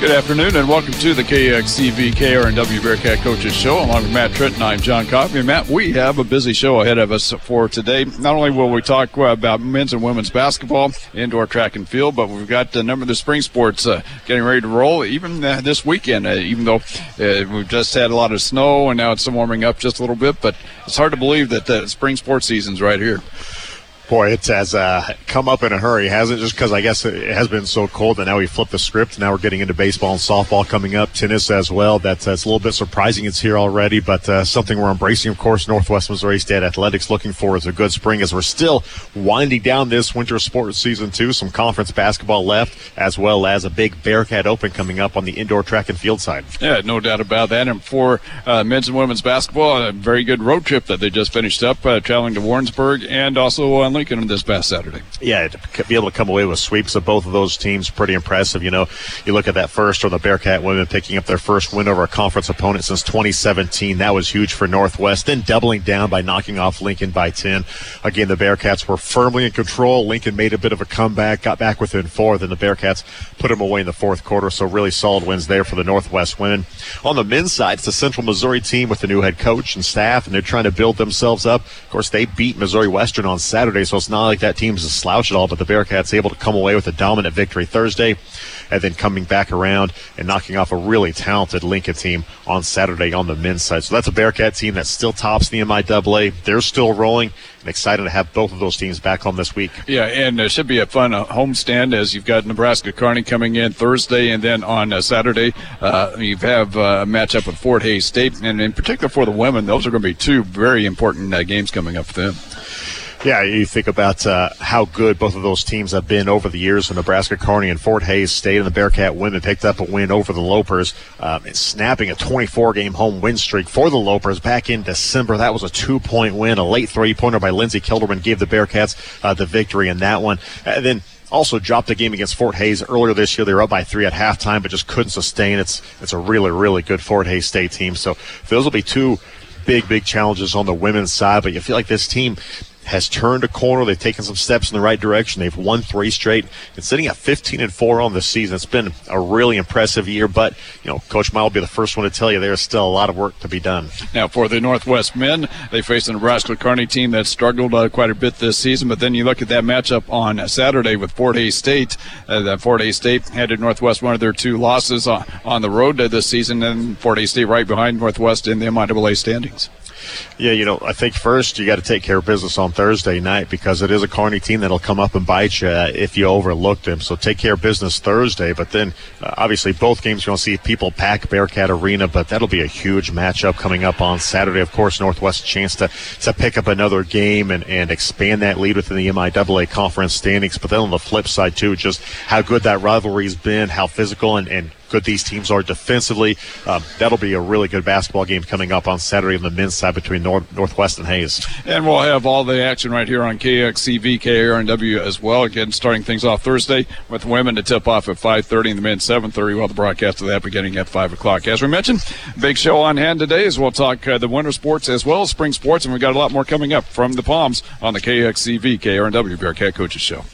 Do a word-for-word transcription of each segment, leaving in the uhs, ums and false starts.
Good afternoon and welcome to the K X C V K R N W Bearcat Coaches Show. Along with Matt Trenton, I'm John Coffey. And Matt, we have a busy show ahead of us for today. Not only will we talk uh, about men's and women's basketball, indoor track and field, but we've got a number of the spring sports uh, getting ready to roll, even uh, this weekend, uh, even though uh, we've just had a lot of snow and now it's warming up just a little bit. But it's hard to believe that the spring sports season's right here. Boy, it has uh, come up in a hurry, hasn't it? Just because I guess it has been so cold that now we flipped the script. Now we're getting into baseball and softball coming up, tennis as well. That's, that's a little bit surprising it's here already, but uh, something we're embracing, of course. Northwest Missouri State Athletics looking for is a good spring as we're still winding down this winter sports season, too. Some conference basketball left, as well as a big Bearcat Open coming up on the indoor track and field side. Yeah, no doubt about that. And for uh, men's and women's basketball, a very good road trip that they just finished up, uh, traveling to Warrensburg and also uh, Lincoln this past Saturday. Yeah, to be able to come away with sweeps of both of those teams, pretty impressive. You know, you look at that first, or the Bearcat women picking up their first win over a conference opponent since twenty seventeen. That was huge for Northwest. Then doubling down by knocking off Lincoln by ten. Again, the Bearcats were firmly in control. Lincoln made a bit of a comeback, got back within four. Then the Bearcats put them away in the fourth quarter. So really solid wins there for the Northwest women. On the men's side, it's the Central Missouri team with the new head coach and staff, and they're trying to build themselves up. Of course, they beat Missouri Western on Saturday, so it's not like that team's a slouch at all, but the Bearcats able to come away with a dominant victory Thursday and then coming back around and knocking off a really talented Lincoln team on Saturday on the men's side. So that's a Bearcat team that still tops the M I A A. They're still rolling and excited to have both of those teams back on this week. Yeah, and it should be a fun uh, homestand as you've got Nebraska Kearney coming in Thursday, and then on uh, Saturday uh, you have uh, a matchup with Fort Hays State, and in particular for the women, those are going to be two very important uh, games coming up for them. Yeah, you think about uh, how good both of those teams have been over the years. So Nebraska Kearney and Fort Hays State, and the Bearcat women picked up a win over the Lopers, um, snapping a twenty-four game home win streak for the Lopers back in December. That was a two-point win. A late three-pointer by Lindsey Kilderman gave the Bearcats uh, the victory in that one. And then also dropped a game against Fort Hays earlier this year. They were up by three at halftime, but just couldn't sustain. It's it's a really, really good Fort Hays State team. So those will be two big, big challenges on the women's side. But you feel like this team has turned a corner. They've taken some steps in the right direction. They've won three straight and sitting at fifteen and four on the season. It's been a really impressive year, but, you know, Coach Mile will be the first one to tell you there's still a lot of work to be done. Now, for the Northwest men, they face the Nebraska Kearney team that struggled uh, quite a bit this season, but then you look at that matchup on Saturday with Fort Hays State. Uh, that Fort Hays State handed Northwest one of their two losses on, on the road uh, this season, and Fort Hays State right behind Northwest in the M I A A standings. Yeah, you know, I think first you got to take care of business on Thursday night because it is a Kearney team that'll come up and bite you uh, if you overlook them. So take care of business Thursday. But then, uh, obviously, both games you're going to see people pack Bearcat Arena, but that'll be a huge matchup coming up on Saturday. Of course, Northwest a chance to, to pick up another game and, and expand that lead within the M I A A conference standings. But then on the flip side, too, just how good that rivalry's been, how physical and, and good these teams are defensively. Um, that'll be a really good basketball game coming up on Saturday on the men's side between North, Northwest and Hays. And we'll have all the action right here on K X C V, K R N W as well. Again, starting things off Thursday with women to tip off at five thirty and the men seven thirty, while the broadcast of that beginning at five o'clock. As we mentioned, big show on hand today as we'll talk uh, the winter sports as well as spring sports, and we've got a lot more coming up from the Palms on the K X C V, K R N W Bearcat Coaches Show.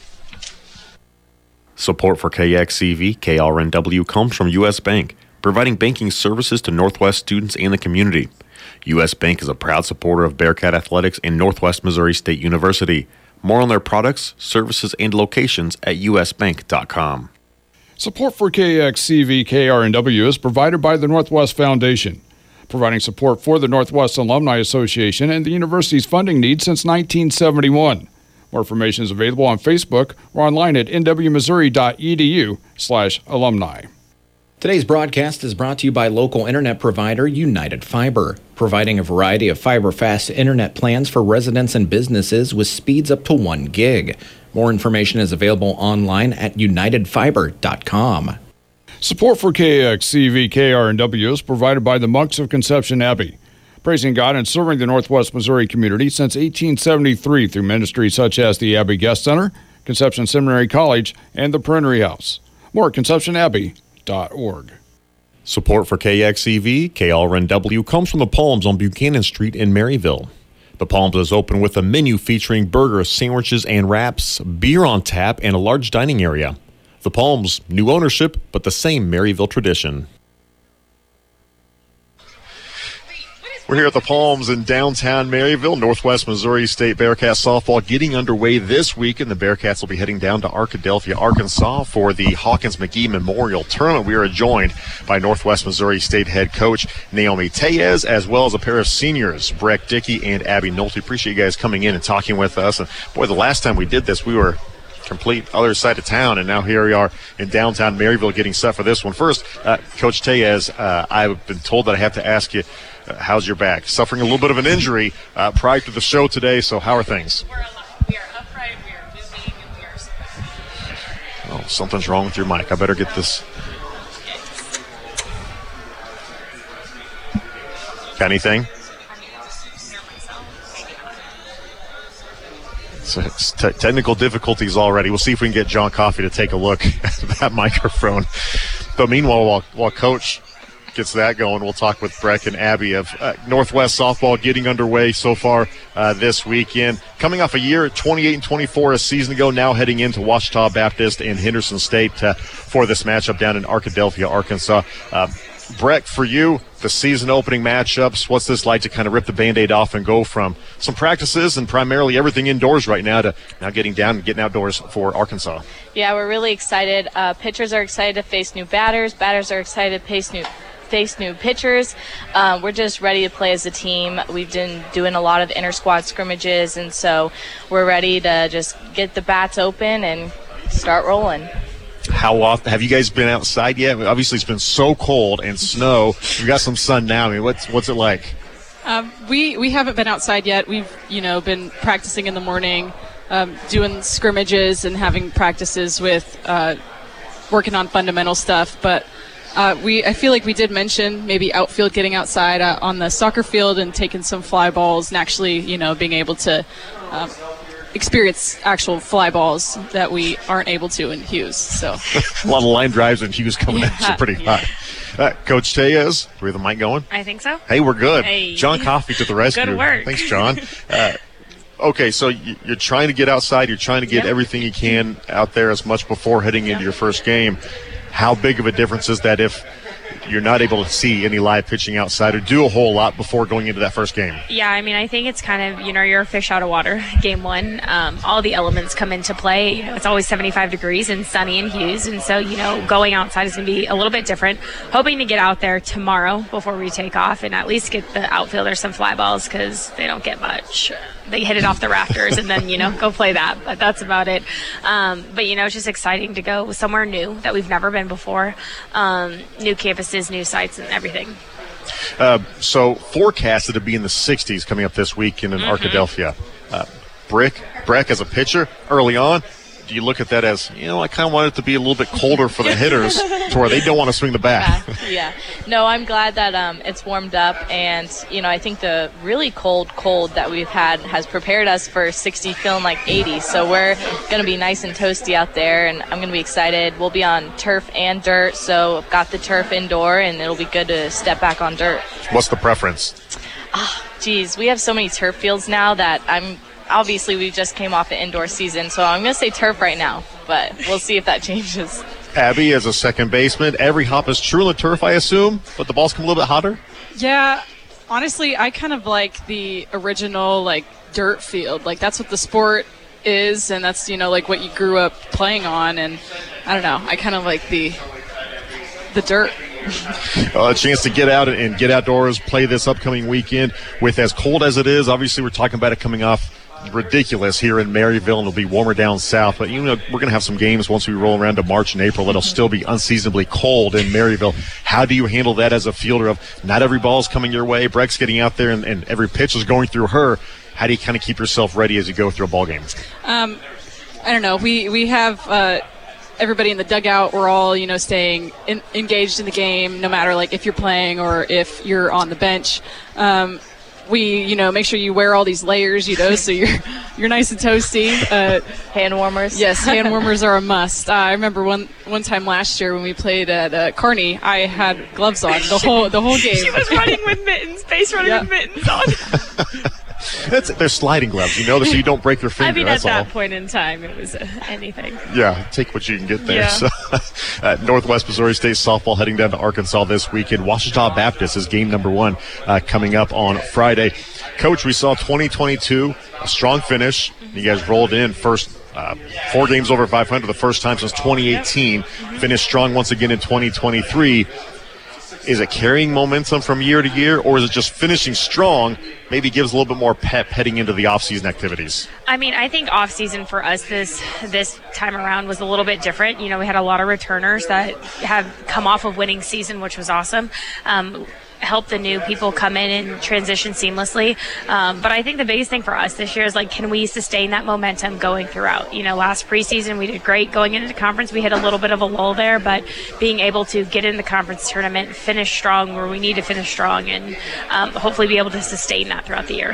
Support for K X C V, K R N W comes from U S. Bank, providing banking services to Northwest students and the community. U S. Bank is a proud supporter of Bearcat Athletics and Northwest Missouri State University. More on their products, services, and locations at u s bank dot com. Support for K X C V, K R N W is provided by the Northwest Foundation, providing support for the Northwest Alumni Association and the university's funding needs since nineteen seventy-one. More information is available on Facebook or online at n w missouri dot e d u slash alumni. Today's broadcast is brought to you by local internet provider United Fiber, providing a variety of fiber-fast internet plans for residents and businesses with speeds up to one gig. More information is available online at united fiber dot com. Support for K X C V, K R N W is provided by the Monks of Conception Abbey, praising God and serving the Northwest Missouri community since eighteen seventy-three through ministries such as the Abbey Guest Center, Conception Seminary College, and the Printery House. More at conception abbey dot org. Support for K X C V, K R N W comes from the Palms on Buchanan Street in Maryville. The Palms is open with a menu featuring burgers, sandwiches, and wraps, beer on tap, and a large dining area. The Palms, new ownership, but the same Maryville tradition. We're here at the Palms in downtown Maryville. Northwest Missouri State Bearcats softball getting underway this week, and the Bearcats will be heading down to Arkadelphia, Arkansas for the Hawkins-McGee Memorial Tournament. We are joined by Northwest Missouri State head coach Naomi Tellez, as well as a pair of seniors, Breck Dickey and Abby Nolte. Appreciate you guys coming in and talking with us. And boy, the last time we did this, we were complete other side of town, and now here we are in downtown Maryville getting set for this one. First, uh, Coach Tellez, uh, I've been told that I have to ask you, uh, how's your back? Suffering a little bit of an injury uh, prior to the show today, so how are things? We're we are upright, we are moving, and we are so Oh, something's wrong with your mic. I better get this. Got anything? So it's t- technical difficulties already. We'll see if we can get John Coffey to take a look at that microphone. But meanwhile, while, while Coach gets that going, we'll talk with Breck and Abby of uh, Northwest softball getting underway so far uh, this weekend. Coming off a year, twenty-eight and twenty-four a season ago, now heading into Ouachita Baptist and Henderson State uh, for this matchup down in Arkadelphia, Arkansas. Uh, Breck, for you, the season opening matchups, what's this like to kind of rip the Band-Aid off and go from some practices and primarily everything indoors right now to now getting down and getting outdoors for Arkansas? Yeah, we're really excited. Uh, pitchers are excited to face new batters. Batters are excited to face new face new pitchers. Uh, we're just ready to play as a team. We've been doing a lot of inter-squad scrimmages, and so we're ready to just get the bats open and start rolling. How often have you guys been outside yet? Obviously, it's been so cold and snow. We've got some sun now. I mean, what's what's it like? Um, we we haven't been outside yet. We've you know been practicing in the morning, um, doing scrimmages and having practices with uh, working on fundamental stuff. But uh, we I feel like we did mention maybe outfield, getting outside uh, on the soccer field and taking some fly balls and actually you know being able to. Um, experience actual fly balls that we aren't able to in Hughes. So a lot of line drives and Hughes coming yeah, at you pretty yeah. high. Uh, Coach Tellez, do we have the mic going? I think so. Hey, we're good. Hey. John Coffey to the rescue. Good work. Thanks, John. Uh, okay, so you, you're trying to get outside. You're trying to get Yep. everything you can out there as much before heading into your first game. How big of a difference is that if you're not able to see any live pitching outside or do a whole lot before going into that first game? Yeah, I mean, I think it's kind of, you know, you're a fish out of water, game one. Um, all the elements come into play. You know, it's always seventy-five degrees and sunny in Hughes, and so, you know, going outside is going to be a little bit different. Hoping to get out there tomorrow before we take off and at least get the outfielders some fly balls because they don't get much. They hit it off the rafters and then, you know, go play that. But that's about it. Um, but, you know, it's just exciting to go somewhere new that we've never been before. Um, new campuses, new sites, and everything. Uh, so forecasted to be in the sixties coming up this weekend in mm-hmm. Arkadelphia. Uh, Brick, Breck as a pitcher early on. Do you look at that as, you know, I kind of want it to be a little bit colder for the hitters to where they don't want to swing the bat? Yeah, yeah. No, I'm glad that um, it's warmed up, and, you know, I think the really cold cold that we've had has prepared us for sixty, feeling like eighty. So we're going to be nice and toasty out there, and I'm going to be excited. We'll be on turf and dirt, so I've got the turf indoor, and it'll be good to step back on dirt. What's the preference? Ah, geez, we have so many turf fields now that I'm – obviously, we just came off the indoor season, so I'm going to say turf right now, but we'll see if that changes. Abby, as a second baseman, every hop is true on the turf, I assume, but the balls come a little bit hotter? Yeah, honestly, I kind of like the original, like, dirt field. Like, that's what the sport is, and that's, you know, like, what you grew up playing on, and I don't know, I kind of like the the dirt. Uh, a chance to get out and get outdoors, play this upcoming weekend with as cold as it is. Obviously, we're talking about it coming off ridiculous here in Maryville, and it'll be warmer down south. But, you know, we're going to have some games once we roll around to March and April that'll still be unseasonably cold in Maryville. How do you handle that as a fielder of not every ball is coming your way? Breck's getting out there, and, and every pitch is going through her. How do you kind of keep yourself ready as you go through a ball game? Um, I don't know. We, we have uh, – everybody in the dugout, we're all, you know, staying in, engaged in the game, no matter, like, if you're playing or if you're on the bench. Um, we, you know, make sure you wear all these layers, you know, so you're you're nice and toasty. Uh, hand warmers. Yes, hand warmers are a must. Uh, I remember one one time last year when we played at uh, Kearney, I had gloves on the whole the whole game. She was running with mittens, base running yeah. with mittens on. That's, they're sliding gloves, you know, so you don't break your finger. I mean, that's at that all. point in time, it was uh, anything. Yeah, take what you can get there. Yeah. So, uh, Northwest Missouri State softball heading down to Arkansas this weekend. Ouachita Baptist is game number one uh, coming up on Friday. Coach, we saw twenty twenty-two, a strong finish. You guys rolled in first uh, four games over five hundred, the first time since twenty eighteen. Finished strong once again in twenty twenty-three. Is it carrying momentum from year to year, or is it just finishing strong, maybe gives a little bit more pep heading into the off-season activities? I mean, I think off-season for us this this time around was a little bit different. You know, we had a lot of returners that have come off of winning season, which was awesome. Um, help the new people come in and transition seamlessly. Um, but I think the biggest thing for us this year is, like, can we sustain that momentum going throughout? You know, last preseason we did great going into the conference. We hit a little bit of a lull there, but being able to get in the conference tournament, finish strong where we need to finish strong, and um, hopefully be able to sustain that throughout the year.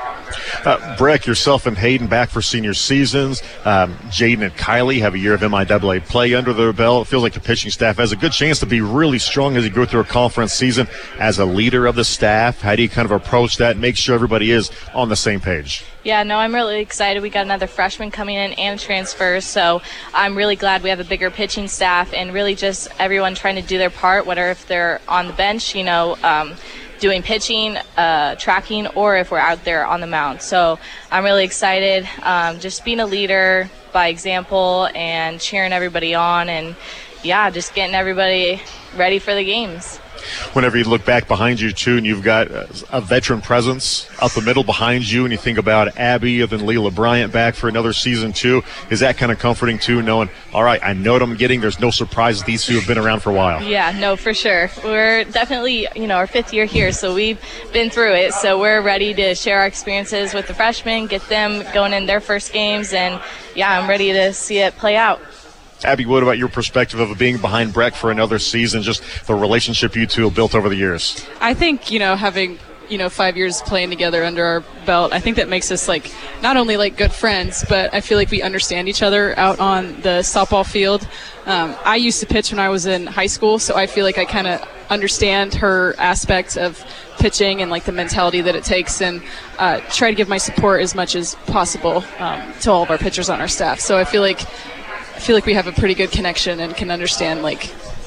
Uh, Breck, yourself and Hayden back for senior seasons. Um, Jaden and Kylie have a year of M I A A play under their belt. It feels like the pitching staff has a good chance to be really strong as you go through a conference season. As a leader of the staff, how do you kind of approach that and make sure everybody is on the same page? Yeah, no, I'm really excited. We got another freshman coming in and transfers, so I'm really glad we have a bigger pitching staff and really just everyone trying to do their part, whether if they're on the bench, you know, um, doing pitching, uh, tracking, or if we're out there on the mound. So I'm really excited, um, just being a leader by example and cheering everybody on, and yeah, just getting everybody ready for the games. Whenever you look back behind you, too, and you've got a veteran presence up the middle behind you, and you think about Abby and then Leila Bryant back for another season, too, is that kind of comforting, too, knowing, all right, I know what I'm getting. There's no surprises. These two have been around for a while. Yeah, no, for sure. We're definitely, you know, our fifth year here, so we've been through it. So we're ready to share our experiences with the freshmen, get them going in their first games, and, yeah, I'm ready to see it play out. Abby, what about your perspective of being behind Breck for another season, just the relationship you two have built over the years? I think, you know, having, you know, five years playing together under our belt, I think that makes us, like, not only, like, good friends, but I feel like we understand each other out on the softball field. Um, I used to pitch when I was in high school, so I feel like I kind of understand her aspect of pitching and, like, the mentality that it takes, and uh, try to give my support as much as possible um, to all of our pitchers on our staff. So I feel like I feel like we have a pretty good connection and can understand, like,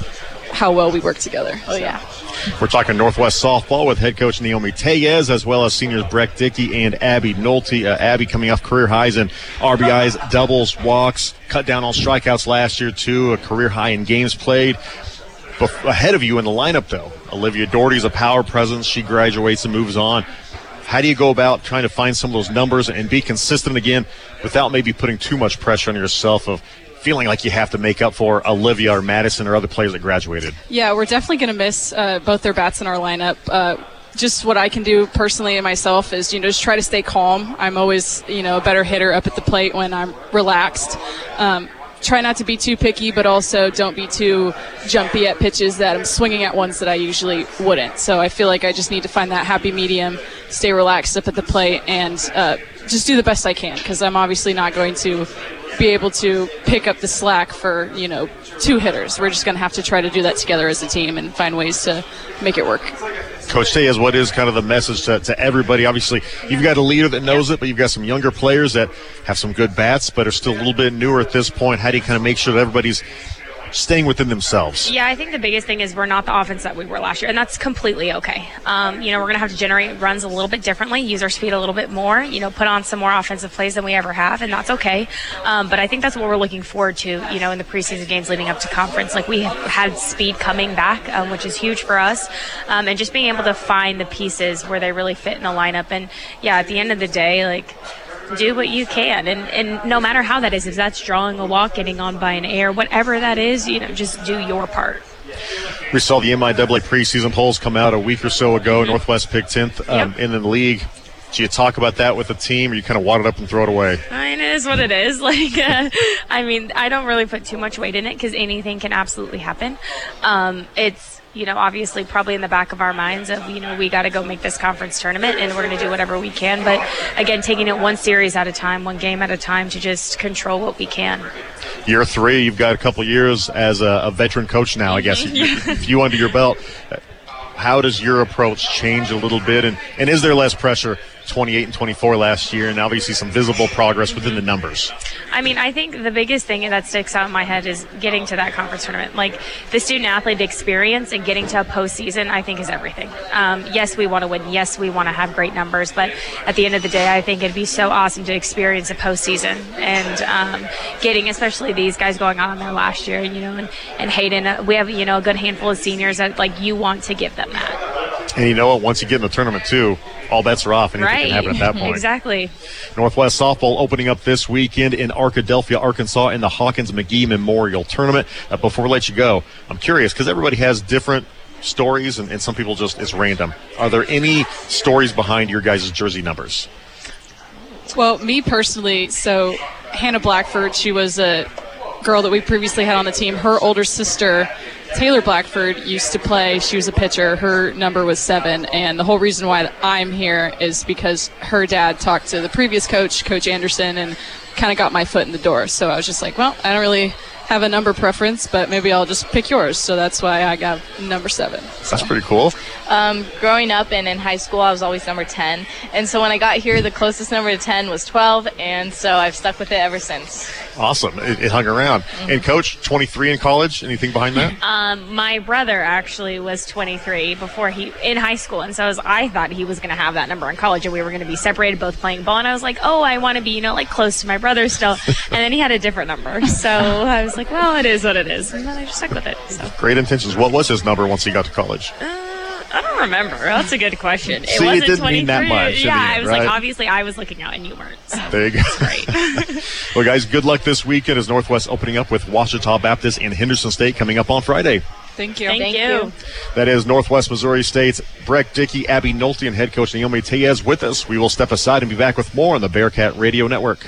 how well we work together. Oh, yeah. We're talking Northwest softball with head coach Naomi Tellez, as well as seniors Breck Dickey and Abby Nolte. Uh, Abby coming off career highs in R B Is, doubles, walks, cut down on strikeouts last year, too, a career high in games played. Bef- ahead of you in the lineup, though, Olivia Doherty's a power presence. She graduates and moves on. How do you go about trying to find some of those numbers and be consistent again without maybe putting too much pressure on yourself of feeling like you have to make up for Olivia or Madison or other players that graduated? Yeah, we're definitely going to miss uh, both their bats in our lineup. Uh, just what I can do personally and myself is, you know, just try to stay calm. I'm always, you know, a better hitter up at the plate when I'm relaxed. Um, try not to be too picky, but also don't be too jumpy at pitches that I'm swinging at ones that I usually wouldn't. So I feel like I just need to find that happy medium, stay relaxed up at the plate, and uh, just do the best I can, because I'm obviously not going to be able to pick up the slack for, you know, two hitters. We're just going to have to try to do that together as a team and find ways to make it work. Coach Tellez, what is kind of the message to, to everybody? Obviously, you've got a leader that knows it, but you've got some younger players that have some good bats but are still a little bit newer at this point. How do you kind of make sure that everybody's staying within themselves? Yeah, I think the biggest thing is we're not the offense that we were last year, and that's completely okay. Um, you know, we're going to have to generate runs a little bit differently, use our speed a little bit more, you know, put on some more offensive plays than we ever have, and that's okay. Um, but I think that's what we're looking forward to, you know, in the preseason games leading up to conference. Like, we had speed coming back, um, which is huge for us, um, and just being able to find the pieces where they really fit in the lineup. And, yeah, at the end of the day, like, do what you can, and, and no matter how that is, if that's drawing a walk, getting on by an air, whatever that is, you know, just do your part. We saw the M I A A preseason polls come out a week or so ago. Mm-hmm. Northwest picked tenth um, yep. in the league. Do you talk about that with the team, or you kind of wad it up and throw it away? I mean, it is what it is. Like, uh, I mean, I don't really put too much weight in it because anything can absolutely happen. Um, it's, you know, obviously probably in the back of our minds of, you know, we got to go make this conference tournament and we're going to do whatever we can. But, again, taking it one series at a time, one game at a time to just control what we can. Year three, you've got a couple years as a, a veteran coach now, I guess. Yeah. A few under your belt. How does your approach change a little bit? And, and is there less pressure twenty-eight and twenty-four last year, and obviously some visible progress within the numbers. I mean, I think the biggest thing that sticks out in my head is getting to that conference tournament. Like, the student-athlete experience and getting to a postseason, I think, is everything. Um, yes, we want to win. Yes, we want to have great numbers. But at the end of the day, I think it'd be so awesome to experience a postseason. And um, getting, especially these guys going on there last year, you know, and, and Hayden, uh, we have, you know, a good handful of seniors that, like, you want to give them that. And you know what? Once you get in the tournament, too, all bets are off. Anything right. can happen at that point. Exactly. Northwest Softball opening up this weekend in Arkadelphia, Arkansas in the Hawkins-McGee Memorial Tournament. Uh, before we let you go, I'm curious because everybody has different stories and, and some people just, it's random. Are there any stories behind your guys' jersey numbers? Well, me personally, so Hannah Blackford, she was a girl that we previously had on the team. Her older sister, Taylor Blackford, used to play. She was a pitcher. Her number was seven. And the whole reason why I'm here is because her dad talked to the previous coach, Coach Anderson, and kind of got my foot in the door. So I was just like, well, I don't really have a number preference, but maybe I'll just pick yours. So that's why I got number seven. So. That's pretty cool. Um, growing up and in high school, I was always number ten. And so when I got here, the closest number to ten was twelve. And so I've stuck with it ever since. Awesome. It, it hung around. Mm-hmm. And Coach, twenty-three in college. Anything behind that? Um, my brother actually was twenty-three before he in high school. And so as I thought he was going to have that number in college and we were going to be separated, both playing ball. And I was like, oh, I want to be, you know, like close to my brother still. And then he had a different number. So I was like, well, it is what it is. And then I just stuck with it. So. Great intentions. What was his number once he got to college? Uh, I don't remember. That's a good question. It See, wasn't it didn't twenty-three. mean that much. Yeah, I was right? like, obviously I was looking out and you weren't. So. There you go. Great. Well, guys, good luck this weekend as Northwest opening up with Ouachita Baptist and Henderson State coming up on Friday. Thank you. Thank, Thank you. you. That is Northwest Missouri State's Breck Dickey, Abby Nolte, and head coach Naomi Tellez with us. We will step aside and be back with more on the Bearcat Radio Network.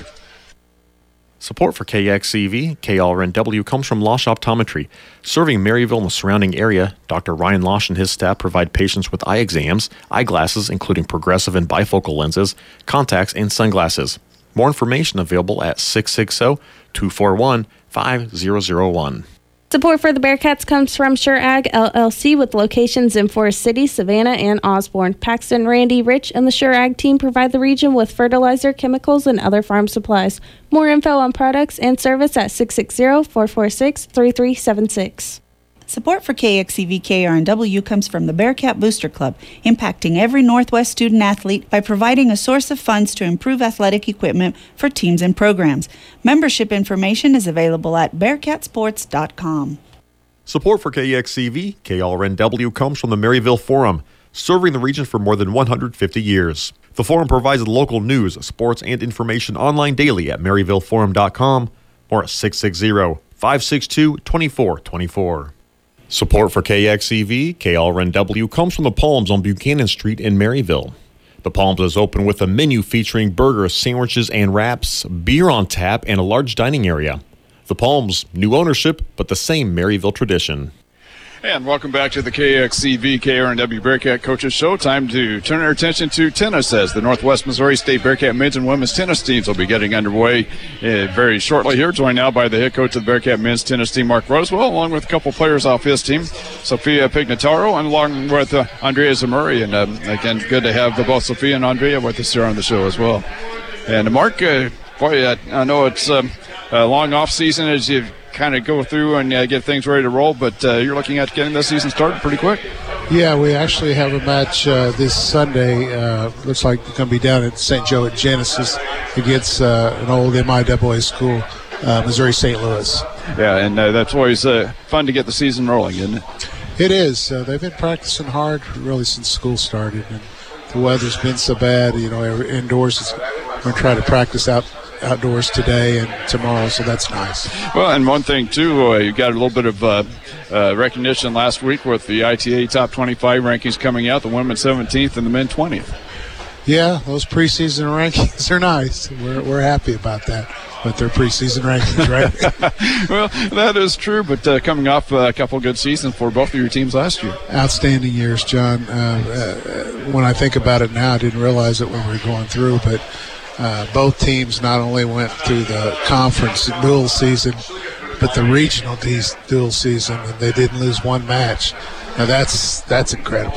Support for K X C V, K L R N W comes from Losh Optometry. Serving Maryville and the surrounding area, Doctor Ryan Losh and his staff provide patients with eye exams, eyeglasses including progressive and bifocal lenses, contacts, and sunglasses. More information available at six six zero, two four one, five zero zero one. Support for the Bearcats comes from Sure Ag L L C with locations in Forest City, Savannah, and Osborne. Paxton, Randy, Rich, and the Sure Ag team provide the region with fertilizer, chemicals, and other farm supplies. More info on products and service at six six zero, four four six, three three seven six. Support for K X C V K R N W comes from the Bearcat Booster Club, impacting every Northwest student athlete by providing a source of funds to improve athletic equipment for teams and programs. Membership information is available at bearcat sports dot com. Support for K X C V, K L R N W comes from the Maryville Forum, serving the region for more than one hundred fifty years. The Forum provides local news, sports, and information online daily at maryville forum dot com or at six six zero, five six two, two four two four. Support for K X C V, K L R N W comes from the Palms on Buchanan Street in Maryville. The Palms is open with a menu featuring burgers, sandwiches, and wraps, beer on tap, and a large dining area. The Palms, new ownership, but the same Maryville tradition. And welcome back to the K X C V K R N W Bearcat Coaches Show. Time to turn our attention to tennis as the Northwest Missouri State Bearcat men's and women's tennis teams will be getting underway uh, very shortly here. Joined now by the head coach of the Bearcat men's tennis team, Mark Rosewell, along with a couple players off his team, Sophia Pignataro, and along with uh, Andrea Zamuri. And um, again, good to have both Sophia and Andrea with us here on the show as well. And uh, Mark, uh, boy, uh, I know it's um, a long off season as you kind of go through and uh, get things ready to roll, but uh, you're looking at getting this season started pretty quick. Yeah, we actually have a match uh, this Sunday. Uh, looks like it's going to be down at Saint Joe at Genesis against uh, an old M I A A school, uh, Missouri Saint Louis. Yeah, and uh, that's always uh, fun to get the season rolling, isn't it? It is. Uh, they've been practicing hard really since school started, and the weather's been so bad. You know, indoors is, we're going to try to practice out. outdoors today and tomorrow, so that's nice. Well, and one thing too, uh, you got a little bit of uh, uh, recognition last week with the I T A Top twenty-five rankings coming out, the women seventeenth and the men twentieth. Yeah, those preseason rankings are nice. We're we're happy about that, but they're preseason rankings, right? Well, that is true, but uh, coming off a couple good seasons for both of your teams last year. Outstanding years, John. Uh, uh, when I think about it now, I didn't realize it when we were going through, but Uh, both teams not only went through the conference dual season, but the regional dual season, and they didn't lose one match. Now that's that's incredible.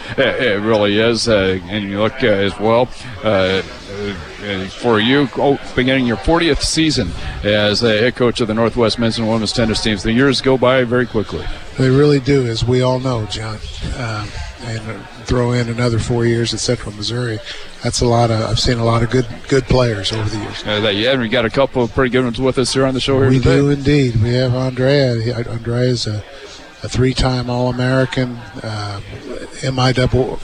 It, it really is. Uh, and you look uh, as well uh, uh, for you, oh, beginning your fortieth season as a head coach of the Northwest men's and women's tennis teams. The years go by very quickly. They really do, as we all know, John. Um, and throw in another four years at Central Missouri. That's a lot of. I've seen a lot of good good players over the years. Uh, that, yeah, we got a couple of pretty good ones with us here on the show here we today. We do indeed. We have Andrea. He, Andrea is a, a three-time All-American, uh, M I double.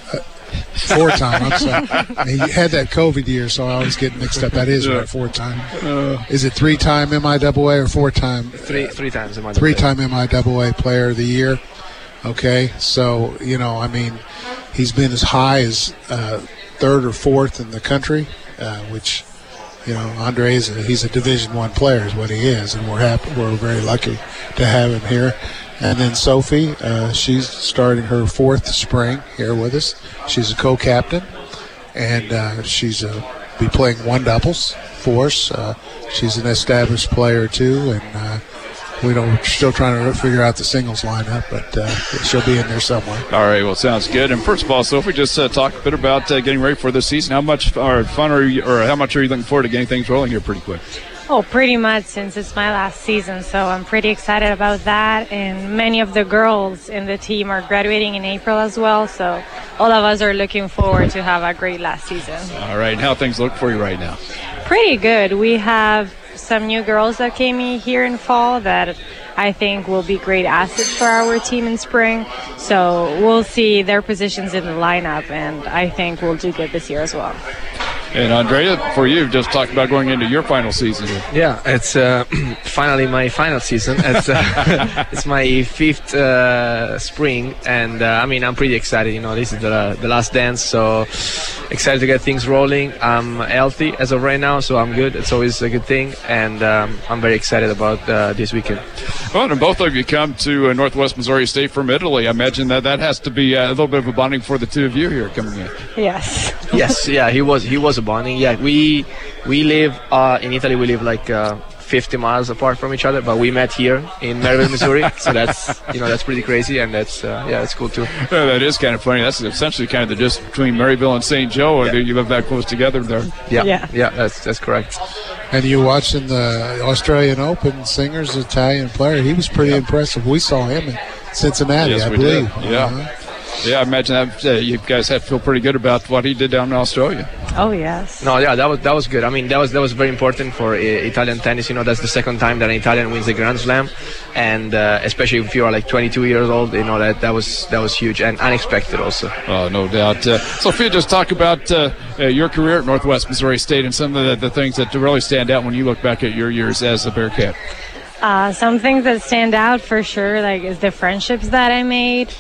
Four-time, I'm sorry. He had that COVID year, so I always get mixed up. That is right, four-time. Uh, is it three-time M I double A or four-time? Three, three times M I double A. Three-time M I double A Player of the Year. Okay, so, you know, I mean, he's been as high as uh, third or fourth in the country, uh, which, you know, Andre is a, he's a Division One player is what he is, and we're happy, we're very lucky to have him here. And then Sophie, uh, she's starting her fourth spring here with us. She's a co-captain, and uh, she's uh, be playing one doubles for us. Uh, she's an established player too, and uh, we don't. We're still trying to figure out the singles lineup, but uh, she'll be in there somewhere. All right, well, sounds good. And first of all, Sophie, just uh, talk a bit about uh, getting ready for this season. How much or fun are you, or how much are you looking forward to getting things rolling here pretty quick? Oh, pretty much, since it's my last season, so I'm pretty excited about that. And many of the girls in the team are graduating in April as well, so all of us are looking forward to have a great last season. All right, and how things look for you right now? Pretty good. We have some new girls that came in here in fall that I think will be great assets for our team in spring. So we'll see their positions in the lineup, and I think we'll do good this year as well. And Andrea, for you, just talk about going into your final season here. Yeah, it's uh, finally my final season. It's, uh, it's my fifth uh, spring, and uh, I mean, I'm pretty excited. You know, this is the the last dance, so excited to get things rolling. I'm healthy as of right now, so I'm good. It's always a good thing, and um, I'm very excited about uh, this weekend. Well, and both of you come to uh, Northwest Missouri State from Italy. I imagine that that has to be uh, a little bit of a bonding for the two of you here coming in. Yes. Yes. Yeah. He was. He was a bonding. Yeah. We we live uh, in Italy. We live like uh, fifty miles apart from each other, but we met here in Maryville, Missouri. So that's you know that's pretty crazy, and that's uh, yeah, that's cool too. Yeah, that is kind of funny. That's essentially kind of the distance between Maryville and Saint Joe. Yeah. You live that close together there. Yeah. Yeah. Yeah. That's that's correct. And you watching the Australian Open, Singer's Italian player. He was pretty impressive. We saw him in Cincinnati, yes, I we believe. Did. Yeah. Uh-huh. Yeah, I imagine that uh, you guys had to feel pretty good about what he did down in Australia. Oh yes. No, yeah, that was that was good. I mean, that was that was very important for uh, Italian tennis. You know, that's the second time that an Italian wins the Grand Slam, and uh, especially if you are like twenty-two years old, you know that that was that was huge and unexpected also. Oh, no doubt. Uh, Sophia, just talk about uh, uh, your career at Northwest Missouri State and some of the, the things that really stand out when you look back at your years as a Bearcat. Uh, some things that stand out for sure, like is the friendships that I made.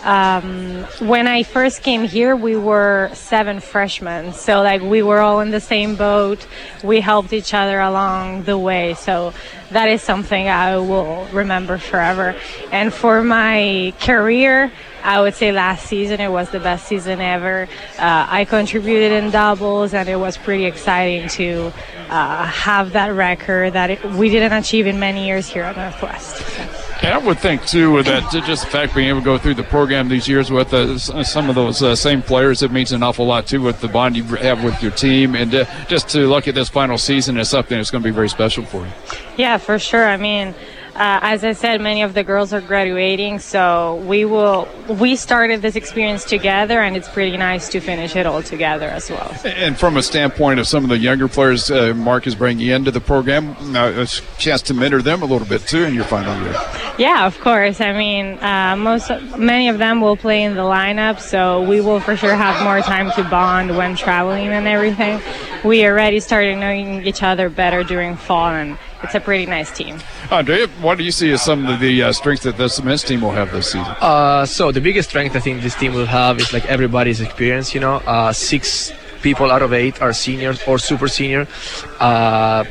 Um, when I first came here, we were seven freshmen, so like we were all in the same boat. We helped each other along the way, so that is something I will remember forever. And for my career, I would say last season it was the best season ever. Uh, I contributed in doubles, and it was pretty exciting to uh, have that record that it, we didn't achieve in many years here at Northwest. And I would think, too, that just the fact of being able to go through the program these years with uh, some of those uh, same players, it means an awful lot, too, with the bond you have with your team. And uh, just to look at this final season is something that's going to be very special for you. Yeah, for sure. I mean, Uh, as I said, many of the girls are graduating, so we will. We started this experience together, and it's pretty nice to finish it all together as well. And from a standpoint of some of the younger players, uh, Mark is bringing into the program, uh, a chance to mentor them a little bit too in your final year. Yeah, of course. I mean, uh, most many of them will play in the lineup, so we will for sure have more time to bond when traveling and everything. We already started knowing each other better during fall, and it's a pretty nice team. Andrea, what do you see as some of the uh, strengths that this men's team will have this season? Uh, so the biggest strength I think this team will have is like everybody's experience. You know, uh, six people out of eight are seniors or super senior. Uh,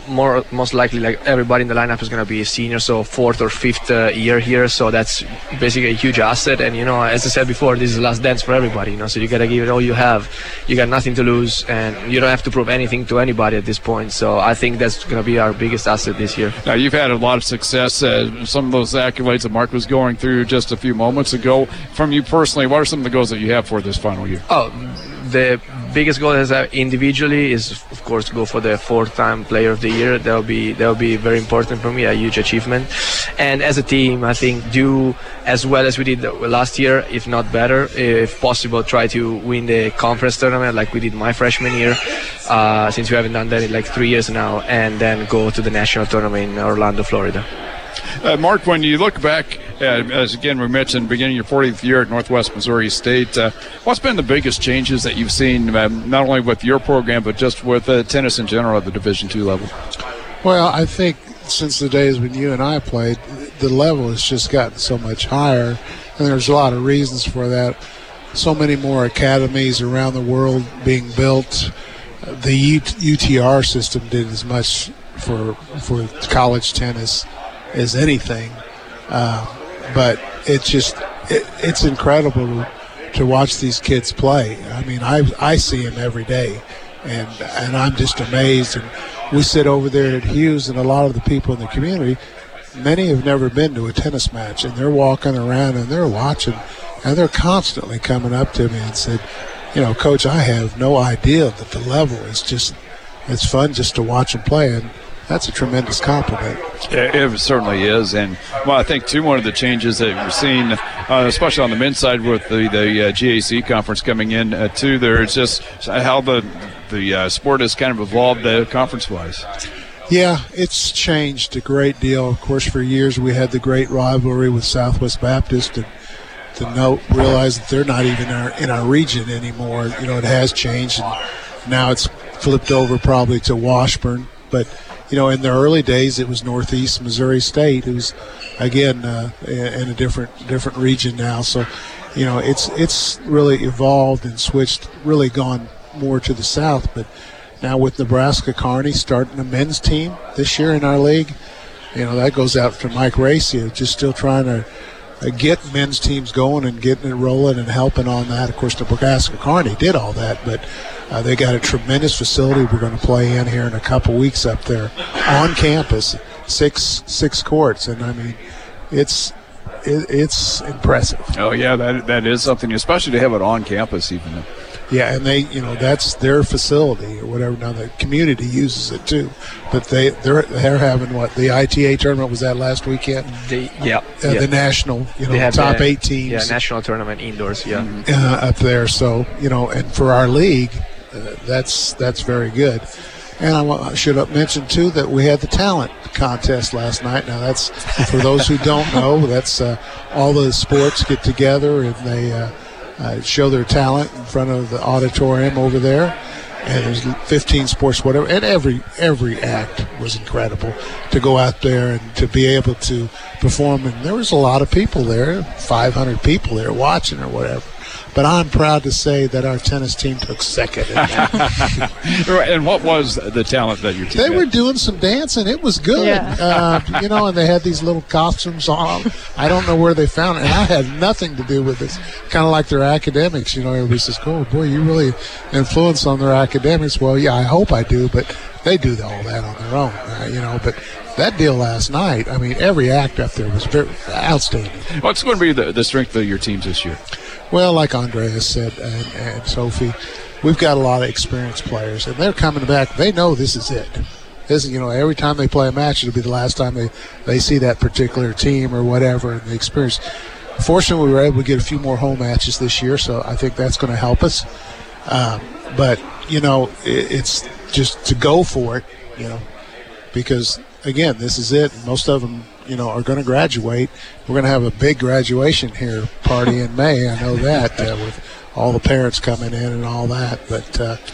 more most likely like everybody in the lineup is going to be a senior, so fourth or fifth uh, year here. So that's basically a huge asset. And you know, as I said before, this is the last dance for everybody. You know, so you got to give it all you have. You got nothing to lose, and you don't have to prove anything to anybody at this point. So I think that's going to be our biggest asset this year. Now you've had a lot of success. Uh, some of those accolades that Mark was going through just a few moments ago. From you personally, what are some of the goals that you have for this final year? Oh, the biggest goal is uh, individually is of course go for the fourth-time Player of the Year. That'll be that'll be very important for me, a huge achievement. And as a team, I think do as well as we did last year, if not better, if possible. Try to win the conference tournament like we did my freshman year, uh, since we haven't done that in like three years now, and then go to the national tournament in Orlando, Florida. Uh, Mark, when you look back, uh, as again we mentioned, beginning your fortieth year at Northwest Missouri State, uh, what's been the biggest changes that you've seen, um, not only with your program, but just with uh, tennis in general at the Division two level? Well, I think since the days when you and I played, the level has just gotten so much higher, and there's a lot of reasons for that. So many more academies around the world being built. The U T R system did as much for for college tennis as anything, uh, but it's just it, it's incredible to, to watch these kids play. I mean, I I see them every day, and and I'm just amazed. And we sit over there at Hughes, and a lot of the people in the community, many have never been to a tennis match, and they're walking around and they're watching, and they're constantly coming up to me and said, you know, Coach, I have no idea that the level is just, it's fun just to watch them play. And that's a tremendous compliment. It, it certainly is. And, well, I think, too, one of the changes that we're seeing, uh, especially on the men's side with the, the uh, G A C conference coming in, uh, too, there is just how the the uh, sport has kind of evolved uh, conference-wise. Yeah, it's changed a great deal. Of course, for years we had the great rivalry with Southwest Baptist, and to note, realize that they're not even in our, in our region anymore. You know, it has changed, and now it's flipped over probably to Washburn. But you know, in the early days, it was Northeast Missouri State. It was, again, uh, in a different different region now. So, you know, it's it's really evolved and switched, really gone more to the south. But now with Nebraska Kearney starting a men's team this year in our league, you know, that goes out to Mike Racia, just still trying to uh, get men's teams going and getting it rolling and helping on that. Of course, Nebraska Kearney did all that, but Uh, they got a tremendous facility we're going to play in here in a couple weeks up there on campus, six six courts, and I mean, it's it, it's impressive. Oh yeah, that that is something, especially to have it on campus even. Yeah, and they, you know, that's their facility or whatever. Now the community uses it too, but they they're they're having what the I T A tournament was that last weekend. The, yeah, uh, yeah, the national, you know, they have top the, eight teams. Yeah, national tournament indoors. Yeah, uh, up there. So you know, and for our league. Uh, that's that's very good. And I, w- I should have mentioned, too, that we had the talent contest last night. Now, that's, for those who don't know, that's uh, all the sports get together and they uh, uh, show their talent in front of the auditorium over there. And there's fifteen sports, whatever. And every every act was incredible to go out there and to be able to perform. And there was a lot of people there, five hundred people there watching or whatever. But I'm proud to say that our tennis team took second in that. And what was the talent that your team They had? were doing some dancing. It was good. Yeah. Uh, you know, and they had these little costumes on. I don't know where they found it. And I had nothing to do with this. Kind of like their academics. You know, everybody says, oh, boy, you really influence on their academics. Well, yeah, I hope I do, but they do all that on their own, uh, you know. But that deal last night, I mean, every act up there was very outstanding. What's going to be the, the strength of your teams this year? Well, like Andrea said, and, and Sophie, we've got a lot of experienced players, and they're coming back. They know this is it. This, you know, every time they play a match, it'll be the last time they, they see that particular team or whatever, and the experience. Fortunately, we were able to get a few more home matches this year, so I think that's going to help us. Um, but, you know, it, it's just to go for it, you know, because, again, this is it. Most of them, you know, are going to graduate. We're going to have a big graduation here party in May. I know that uh, with all the parents coming in and all that. But, uh,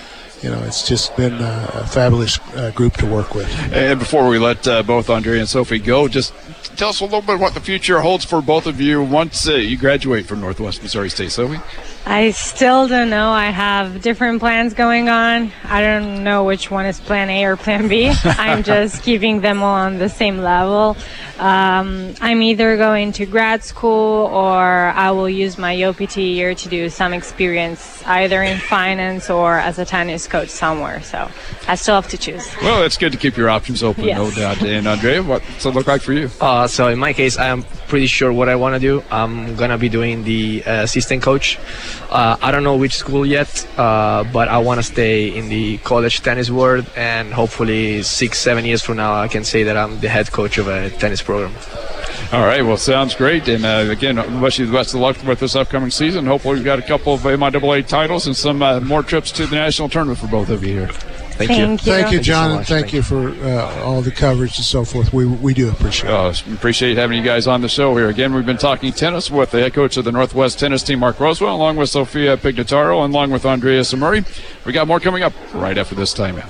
you know, it's just been a, a fabulous uh, group to work with. And before we let uh, both Andrea and Sophie go, just tell us a little bit what the future holds for both of you once uh, you graduate from Northwest Missouri State. Sophie? I still don't know. I have different plans going on. I don't know which one is plan A or plan B. I'm just keeping them all on the same level. Um, I'm either going to grad school or I will use my O P T year to do some experience either in finance or as a tennis coach somewhere. So I still have to choose. Well, it's good to keep your options open, Yes. no doubt. And Andrea, what's it look like for you? Uh, so in my case, I am pretty sure what I want to do. I'm going to be doing the uh, assistant coach. Uh, I don't know which school yet, uh, but I want to stay in the college tennis world, and hopefully six, seven years from now, I can say that I'm the head coach of a tennis program. All right, well, sounds great. And uh, again, I wish you the best of luck with this upcoming season. Hopefully we've got a couple of M I A A titles and some uh, more trips to the national tournament for both of you here. Thank, Thank you. you. Thank you, John, so and thank, you for uh, all the coverage and so forth. We we do appreciate it. Uh, appreciate having you guys on the show here. Again, we've been talking tennis with the head coach of the Northwest tennis team, Mark Rosewell, along with Sophia Pignataro, and along with Andrea Samuri. We got more coming up right after this timeout.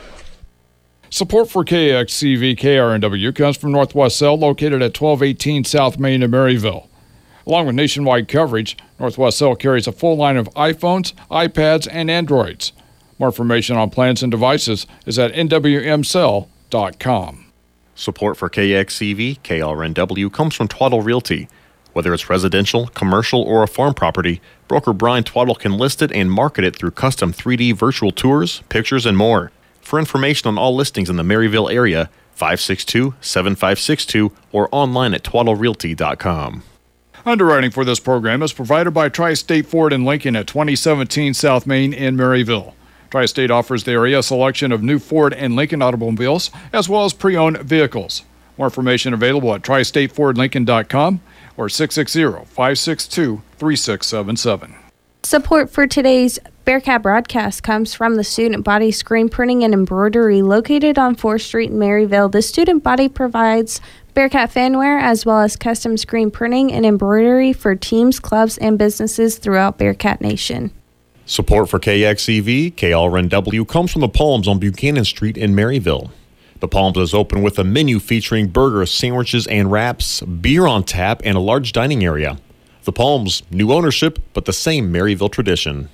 Support for K X C V K R N W comes from Northwest Cell, located at twelve eighteen South Main in Maryville. Along with nationwide coverage, Northwest Cell carries a full line of iPhones, iPads, and Androids. More information on plans and devices is at N W M cell dot com. Support for K X C V K R N W comes from Twaddle Realty. Whether it's residential, commercial, or a farm property, broker Brian Twaddle can list it and market it through custom three D virtual tours, pictures, and more. For information on all listings in the Maryville area, five six two, seven five six two or online at twaddle realty dot com. Underwriting for this program is provided by Tri-State Ford and Lincoln at twenty seventeen South Main in Maryville. Tri-State offers the area a selection of new Ford and Lincoln automobiles, as well as pre-owned vehicles. More information available at tri state ford lincoln dot com or six six zero, five six two, three six seven seven. Support for today's Bearcat broadcast comes from the Student Body Screen Printing and Embroidery located on fourth Street in Maryville. The Student Body provides Bearcat fanwear as well as custom screen printing and embroidery for teams, clubs, and businesses throughout Bearcat Nation. Support for K X C V K R N W comes from the Palms on Buchanan Street in Maryville. The Palms is open with a menu featuring burgers, sandwiches, and wraps, beer on tap, and a large dining area. The Palms, new ownership, but the same Maryville tradition.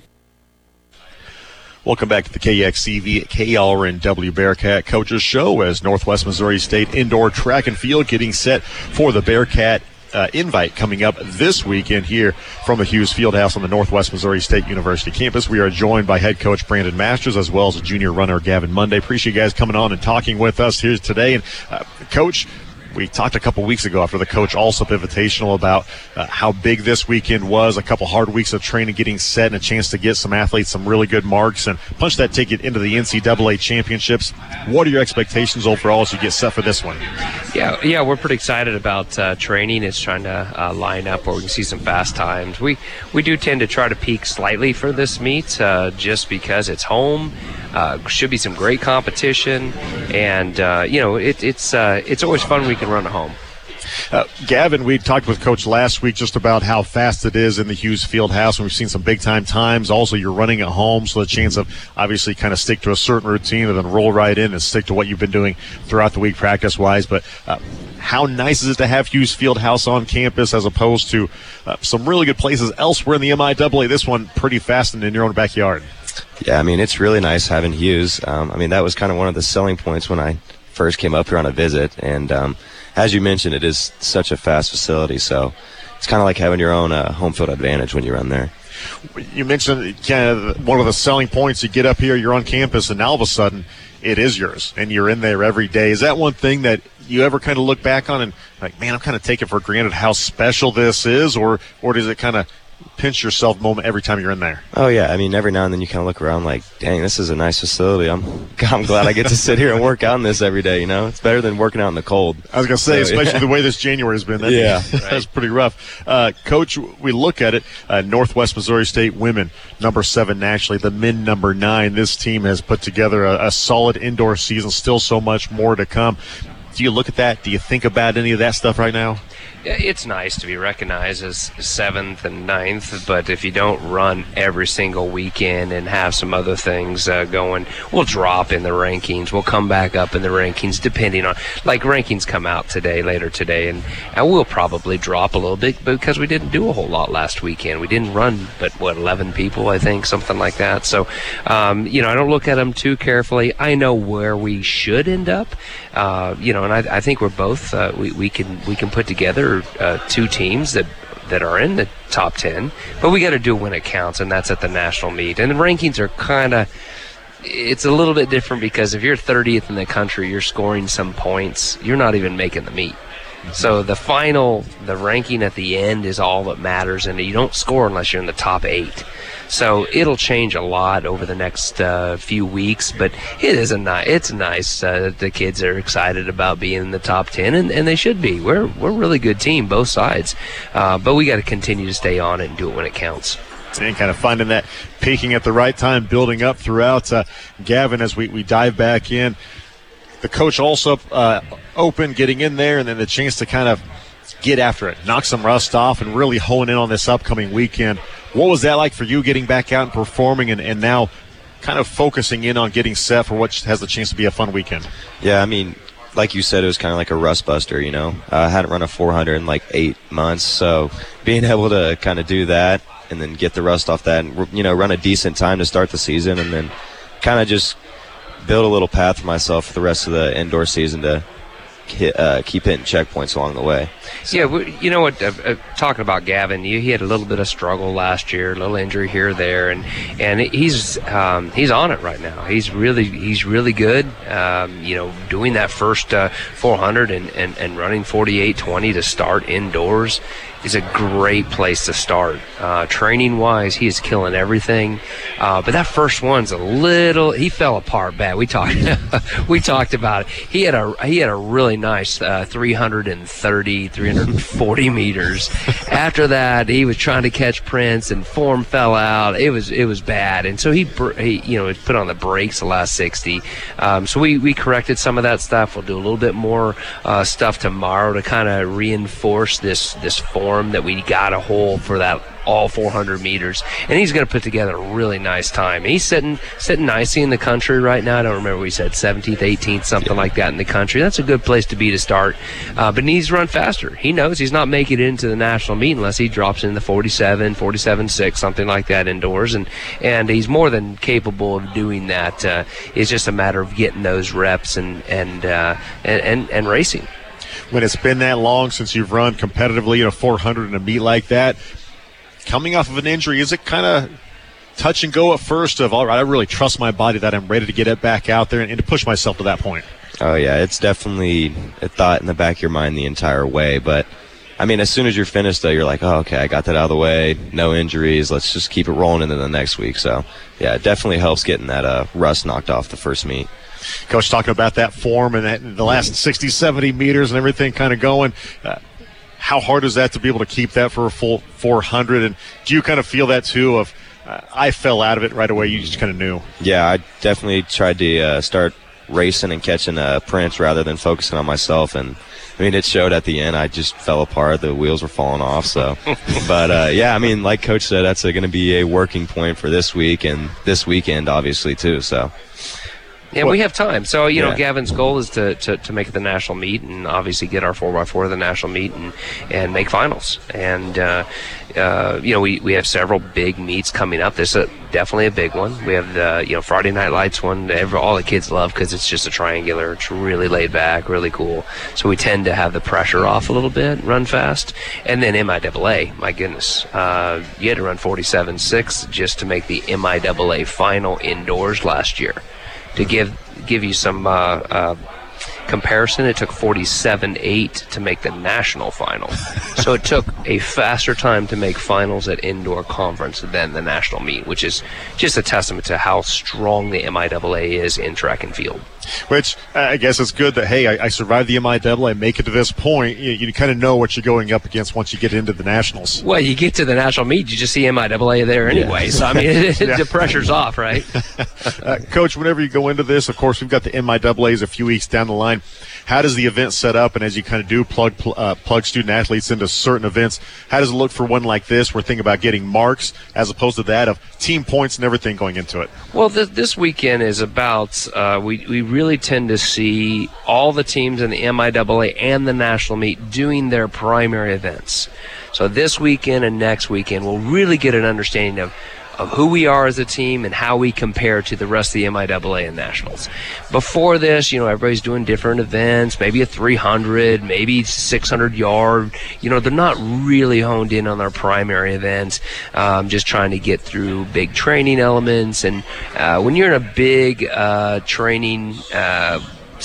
Welcome back to the K X C V K R N W Bearcat Coaches Show as Northwest Missouri State Indoor Track and Field getting set for the Bearcat Uh, invite coming up this weekend here from the Hughes Fieldhouse on the Northwest Missouri State University campus. We are joined by head coach Brandon Masters as well as a junior runner Gavin Monday. Appreciate you guys coming on and talking with us here today. And uh, Coach, we talked a couple weeks ago after the Coach Alsop Invitational about uh, how big this weekend was, a couple hard weeks of training getting set and a chance to get some athletes some really good marks and punch that ticket into the N C double A championships. What are your expectations overall as you get set for this one? Yeah, yeah, we're pretty excited about uh, training. It's trying to uh, line up where we can see some fast times. We we do tend to try to peak slightly for this meet uh, just because it's home. Uh, should be some great competition, and uh, you know it, it's uh, it's always fun when we can run at home. Uh, Gavin, we talked with Coach last week just about how fast it is in the Hughes Fieldhouse, and we've seen some big-time times. Also, you're running at home, so the chance of obviously kind of stick to a certain routine and then roll right in and stick to what you've been doing throughout the week practice-wise. But uh, how nice is it to have Hughes Fieldhouse on campus as opposed to uh, some really good places elsewhere in the M I A A? This one pretty fast and in your own backyard. Yeah, I mean, it's really nice having Hughes. Um, I mean, that was kind of one of the selling points when I first came up here on a visit. And um, as you mentioned, it is such a fast facility. So it's kind of like having your own uh, home field advantage when you run there. You mentioned kind of one of the selling points. You get up here, you're on campus, and now all of a sudden it is yours, and you're in there every day. Is that one thing that you ever kind of look back on and like, man, I'm kind of taking for granted how special this is, or or does it kind of pinch yourself moment every time you're in there? Oh, yeah. I mean, every now and then you kind of look around like, dang, this is a nice facility. I'm I'm glad I get to sit here and work out in this every day, you know? It's better than working out in the cold. I was going to say, so, especially yeah. the way this January has been. That yeah. That's pretty rough. Uh, Coach, we look at it, uh, Northwest Missouri State women, number seven nationally, the men number nine. This team has put together a, a solid indoor season, still so much more to come. Do you look at that? Do you think about any of that stuff right now? it's nice to be recognized as seventh and ninth, but if you don't run every single weekend and have some other things uh, going, we'll drop in the rankings. We'll come back up in the rankings depending on, like rankings come out today, later today, and, and we'll probably drop a little bit because we didn't do a whole lot last weekend. We didn't run but, what, eleven people, I think, something like that. So, um, you know, I don't look at them too carefully. I know where we should end up, uh, you know, and I, I think we're both, uh, we, we can we can put together Uh, two teams that that are in the top ten, but we got to do it when it counts, and that's at the national meet. And the rankings are kind of, it's a little bit different because if you're thirtieth in the country, you're scoring some points, you're not even making the meet. So the final, the ranking at the end is all that matters, and you don't score unless you're in the top eight. So it'll change a lot over the next uh, few weeks, but it is a ni- it's nice uh, that the kids are excited about being in the top ten, and, and they should be. We're we're a really good team, both sides, uh, but we got to continue to stay on it and do it when it counts. And kind of finding that peaking at the right time, building up throughout. Uh, Gavin, as we, we dive back in, the coach also uh, open, getting in there, and then the chance to kind of get after it, knock some rust off, and really hone in on this upcoming weekend. What was that like for you getting back out and performing and, and now kind of focusing in on getting set for what has the chance to be a fun weekend? Yeah, I mean, like you said, it was kind of like a rust buster, you know. Uh, I hadn't run a four hundred in like eight months, so being able to kind of do that and then get the rust off that and, you know, run a decent time to start the season and then kind of just build a little path for myself for the rest of the indoor season to hit, uh, keep hitting checkpoints along the way. So. Yeah, we, you know what, uh, uh, talking about Gavin, you, he had a little bit of struggle last year, a little injury here or there, and and he's um, he's on it right now. He's really he's really good. Um, you know, doing that first uh, four hundred and, and, and running forty-eight twenty to start indoors is a great place to start. Uh, training-wise, he is killing everything. Uh, but that first one's a little, he fell apart bad. We talked we talked about it. He had a he had a really nice uh, three thirty, three forty meters. After that, he was trying to catch Prince, and form fell out. It was it was bad, and so he, he you know put on the brakes the last sixty. Um, so we we corrected some of that stuff. We'll do a little bit more uh, stuff tomorrow to kind of reinforce this this form that we got a hold for that all four hundred meters, and he's going to put together a really nice time. He's sitting sitting nicely in the country right now. I don't remember what he said, seventeenth, eighteenth, something like that in the country. That's a good place to be to start, uh, but he needs to run faster. He knows he's not making it into the national meet unless he drops in the forty-seven, forty-seven six, something like that indoors, and and he's more than capable of doing that. Uh, it's just a matter of getting those reps and and uh, and, and, and racing. When it's been that long since you've run competitively in a four hundred in a meet like that, coming off of an injury, is it kind of touch and go at first of, all right, I really trust my body that I'm ready to get it back out there and, and to push myself to that point? Oh, yeah, it's definitely a thought in the back of your mind the entire way. But, I mean, as soon as you're finished, though, you're like, oh, okay, I got that out of the way, no injuries, let's just keep it rolling into the next week. So, yeah, it definitely helps getting that uh, rust knocked off the first meet. Coach, talking about that form and that, the last sixty, seventy meters and everything kind of going, uh, how hard is that to be able to keep that for a full four hundred? And do you kind of feel that too of, uh, I fell out of it right away, you just kind of knew? Yeah, I definitely tried to uh, start racing and catching uh, Prince rather than focusing on myself. And, I mean, it showed at the end. I just fell apart. The wheels were falling off. So, But, uh, yeah, I mean, like Coach said, that's going to be a working point for this week and this weekend, obviously, too. So. Yeah, we have time. So, you yeah. know, Gavin's goal is to, to, to make it the national meet and obviously get our four by four to the national meet and, and make finals. And, uh, uh, you know, we, we have several big meets coming up. This is a, definitely a big one. We have the, you know, Friday Night Lights one. Every, all the kids love because it's just a triangular. It's really laid back, really cool. So we tend to have the pressure off a little bit, run fast. And then M I A A, my goodness. Uh, you had to run forty-seven six just to make the M I A A final indoors last year. To give give you some uh, uh, comparison, it took forty-seven eight to make the national final. So it took a faster time to make finals at indoor conference than the national meet, which is just a testament to how strong the M I A A is in track and field. Which uh, I guess it's good that, hey, I, I survived the M I A A, make it to this point. You, you kind of know what you're going up against once you get into the nationals. Well, you get to the national meet, you just see M I A A there anyway. Yeah. So, I mean, it, yeah. the pressure's off, right? uh, Coach, whenever you go into this, of course, we've got the M I A As a few weeks down the line. line. How does the event set up, and as you kind of do plug uh, plug student athletes into certain events, how does it look for one like this? We're thinking about getting marks as opposed to that of team points and everything going into it. Well, th- this weekend is about, uh, we, we really tend to see all the teams in the M I A A and the national meet doing their primary events. So this weekend and next weekend, we'll really get an understanding of of who we are as a team and how we compare to the rest of the M I A A and nationals. Before this, you know, everybody's doing different events, maybe a three hundred, maybe six hundred yard. You know, they're not really honed in on their primary events, um, just trying to get through big training elements. And uh, when you're in a big uh, training uh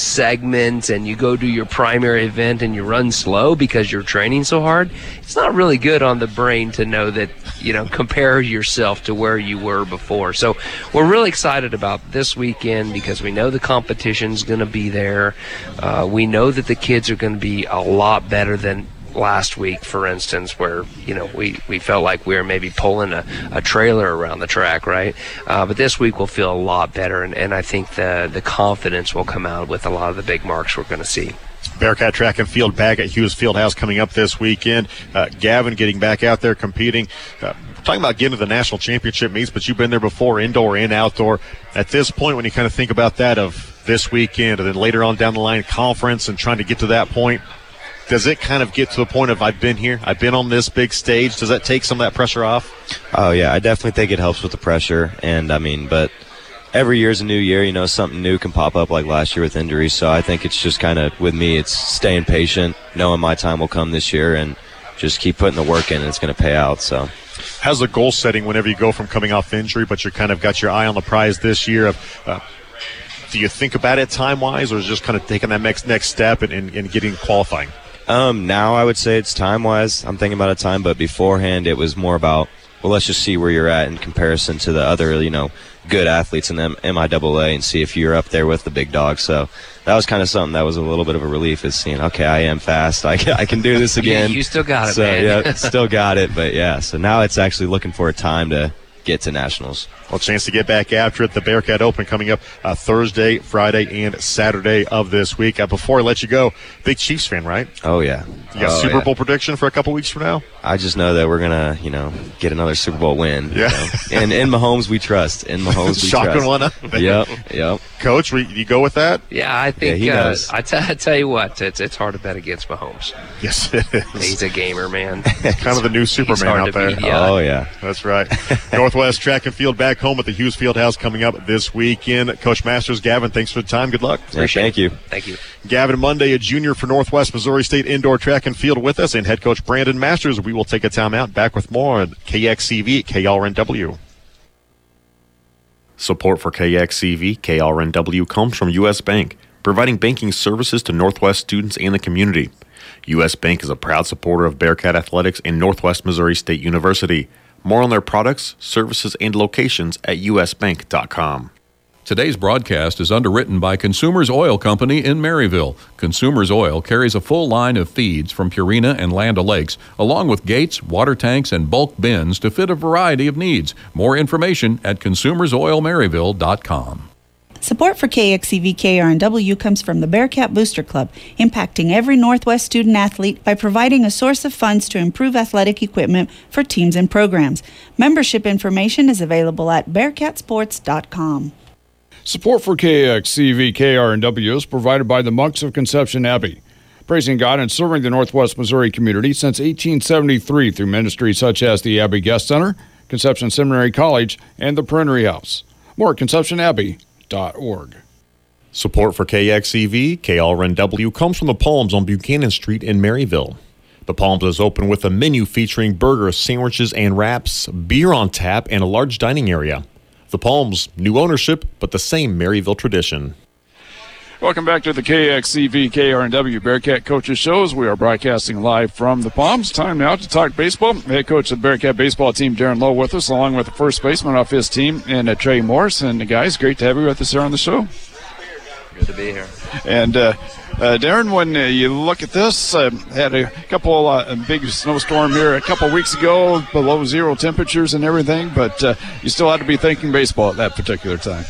segment and you go do your primary event and you run slow because you're training so hard, it's not really good on the brain to know that, you know, compare yourself to where you were before. So we're really excited about this weekend because we know the competition's going to be there. Uh, we know that the kids are going to be a lot better than last week, for instance, where, you know, we, we felt like we were maybe pulling a, a trailer around the track, right? Uh, but this week we'll feel a lot better, and, and I think the, the confidence will come out with a lot of the big marks we're going to see. Bearcat Track and Field back at Hughes Fieldhouse coming up this weekend. Uh, Gavin getting back out there competing. Uh, talking about getting to the national championship meets, but you've been there before, indoor and outdoor. At this point, when you kind of think about that of this weekend and then later on down the line conference and trying to get to that point, does it kind of get to the point of I've been here, I've been on this big stage? Does that take some of that pressure off? Oh, yeah, I definitely think it helps with the pressure. And, I mean, but every year's a new year. You know, something new can pop up like last year with injuries. So I think it's just kind of, with me, it's staying patient, knowing my time will come this year, and just keep putting the work in, and it's going to pay out. So, how's the goal setting whenever you go from coming off injury, but you kind of got your eye on the prize this year? Of uh, do you think about it time-wise, or is it just kind of taking that next, next step and, and, and getting qualifying? Um, now I would say it's time-wise. I'm thinking about a time, but beforehand it was more about, well, let's just see where you're at in comparison to the other, you know, good athletes in the M I A A and see if you're up there with the big dogs. So that was kind of something that was a little bit of a relief, is seeing, okay, I am fast. I can, I can do this again. You still got it, so, man. yeah, still got it. But, yeah, so now it's actually looking for a time to get to nationals. Well, chance to get back after it. The Bearcat Open coming up uh, Thursday, Friday, and Saturday of this week. Uh, before I let you go, big Chiefs fan, right? Oh, yeah. You got oh, a Super yeah. Bowl prediction for a couple weeks from now? I just know that we're going to, you know, get another Super Bowl win. Yeah. You know? And in Mahomes, we trust. In Mahomes, we Shocking trust. one, huh? Yep, yep. Coach, we, you go with that? Yeah, I think, yeah, he uh, knows. I, t- I tell you what, it's, it's hard to bet against Mahomes. Yes, it is. He's a gamer, man. Kind of the new Superman hard out to there. beat, yeah. Oh, yeah. That's right. Northwest Track and Field back home at the Hughes Fieldhouse coming up this weekend. Coach Masters, Gavin, thanks for the time. Good luck. Yeah, thank you. Thank you. Gavin Monday, a junior for Northwest Missouri State Indoor Track and Field with us, and head coach Brandon Masters. We will take a time out. Back with more on K X C V, K R N W. Support for K X C V, K R N W comes from U S. Bank, providing banking services to Northwest students and the community. U S. Bank is a proud supporter of Bearcat Athletics and Northwest Missouri State University. More on their products, services, and locations at u s bank dot com. Today's broadcast is underwritten by Consumers Oil Company in Maryville. Consumers Oil carries a full line of feeds from Purina and Land O'Lakes, along with gates, water tanks, and bulk bins to fit a variety of needs. More information at consumers oil maryville dot com. Support for K X C V K R N W comes from the Bearcat Booster Club, impacting every Northwest student athlete by providing a source of funds to improve athletic equipment for teams and programs. Membership information is available at bearcat sports dot com. Support for K X C V K R N W is provided by the Monks of Conception Abbey, praising God and serving the Northwest Missouri community since eighteen seventy-three through ministries such as the Abbey Guest Center, Conception Seminary College, and the Prinnery House. More at conception abbey dot org. Support for K X C V, K R N W comes from the Palms on Buchanan Street in Maryville. The Palms is open with a menu featuring burgers, sandwiches, and wraps, beer on tap, and a large dining area. The Palms, new ownership, but the same Maryville tradition. Welcome back to the K X C V K R N W Bearcat Coaches Shows. We are broadcasting live from the Palms. Time now to talk baseball. Head coach of the Bearcat baseball team, Darren Lowe, with us, along with the first baseman off his team, and uh, Trey Morris. And uh, guys, great to have you with us here on the show. Good to be here. And uh, uh, Darren, when uh, you look at this, uh, had a couple uh, big snowstorm here a couple weeks ago, below zero temperatures and everything, but uh, you still had to be thinking baseball at that particular time.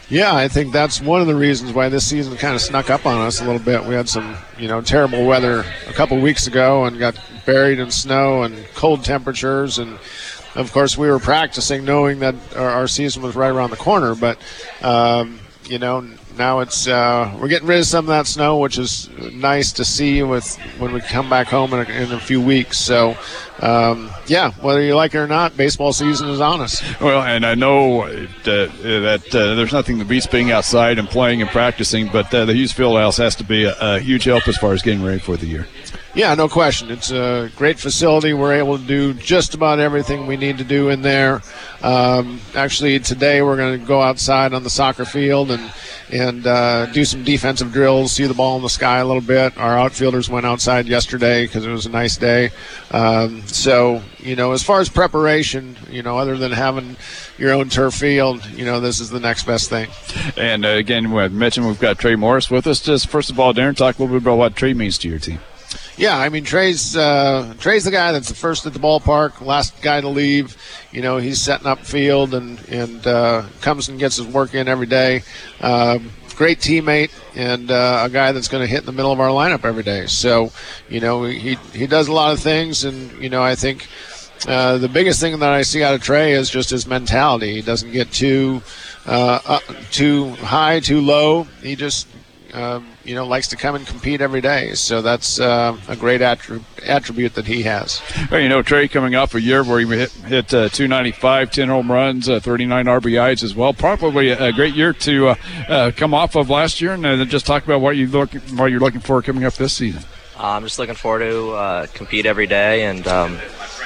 Yeah, I think that's one of the reasons why this season kind of snuck up on us a little bit. We had some, you know, terrible weather a couple weeks ago and got buried in snow and cold temperatures. And, of course, we were practicing knowing that our, our season was right around the corner. But, um, you know, now it's uh, we're getting rid of some of that snow, which is nice to see with when we come back home in a, in a few weeks. So, um, yeah, whether you like it or not, baseball season is on us. Well, and I know that, that uh, there's nothing that beats being outside and playing and practicing, but uh, the Hughes Fieldhouse has to be a, a huge help as far as getting ready for the year. Yeah, no question. It's a great facility. We're able to do just about everything we need to do in there. Um, actually, today we're going to go outside on the soccer field and and uh, do some defensive drills, see the ball in the sky a little bit. Our outfielders went outside yesterday because it was a nice day. Um, so, you know, as far as preparation, you know, other than having your own turf field, you know, this is the next best thing. And, uh, again, we mentioned we've got Trey Morris with us. Just first of all, Darren, talk a little bit about what Trey means to your team. Yeah, I mean, Trey's uh, Trey's the guy that's the first at the ballpark, last guy to leave. You know, he's setting up field and, and uh, comes and gets his work in every day. Um, great teammate and uh, a guy that's going to hit in the middle of our lineup every day. So, you know, he, he does a lot of things, and, you know, I think uh, the biggest thing that I see out of Trey is just his mentality. He doesn't get too, uh, up, too high, too low. He just Um, you know, likes to come and compete every day. So that's uh, a great attri- attribute that he has. Well, you know, Trey coming off a year where he hit, hit uh, two ninety-five, ten home runs, uh, thirty-nine R B Is as well. Probably a, a great year to uh, uh, come off of last year, and uh, just talk about what, you look, what you're looking for coming up this season. Uh, I'm just looking forward to uh, compete every day and um,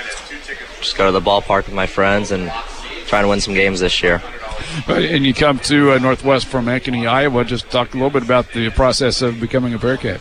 just go to the ballpark with my friends and try to win some games this year. And you come to uh, Northwest from Ankeny, Iowa. Just talk a little bit about the process of becoming a Bearcat.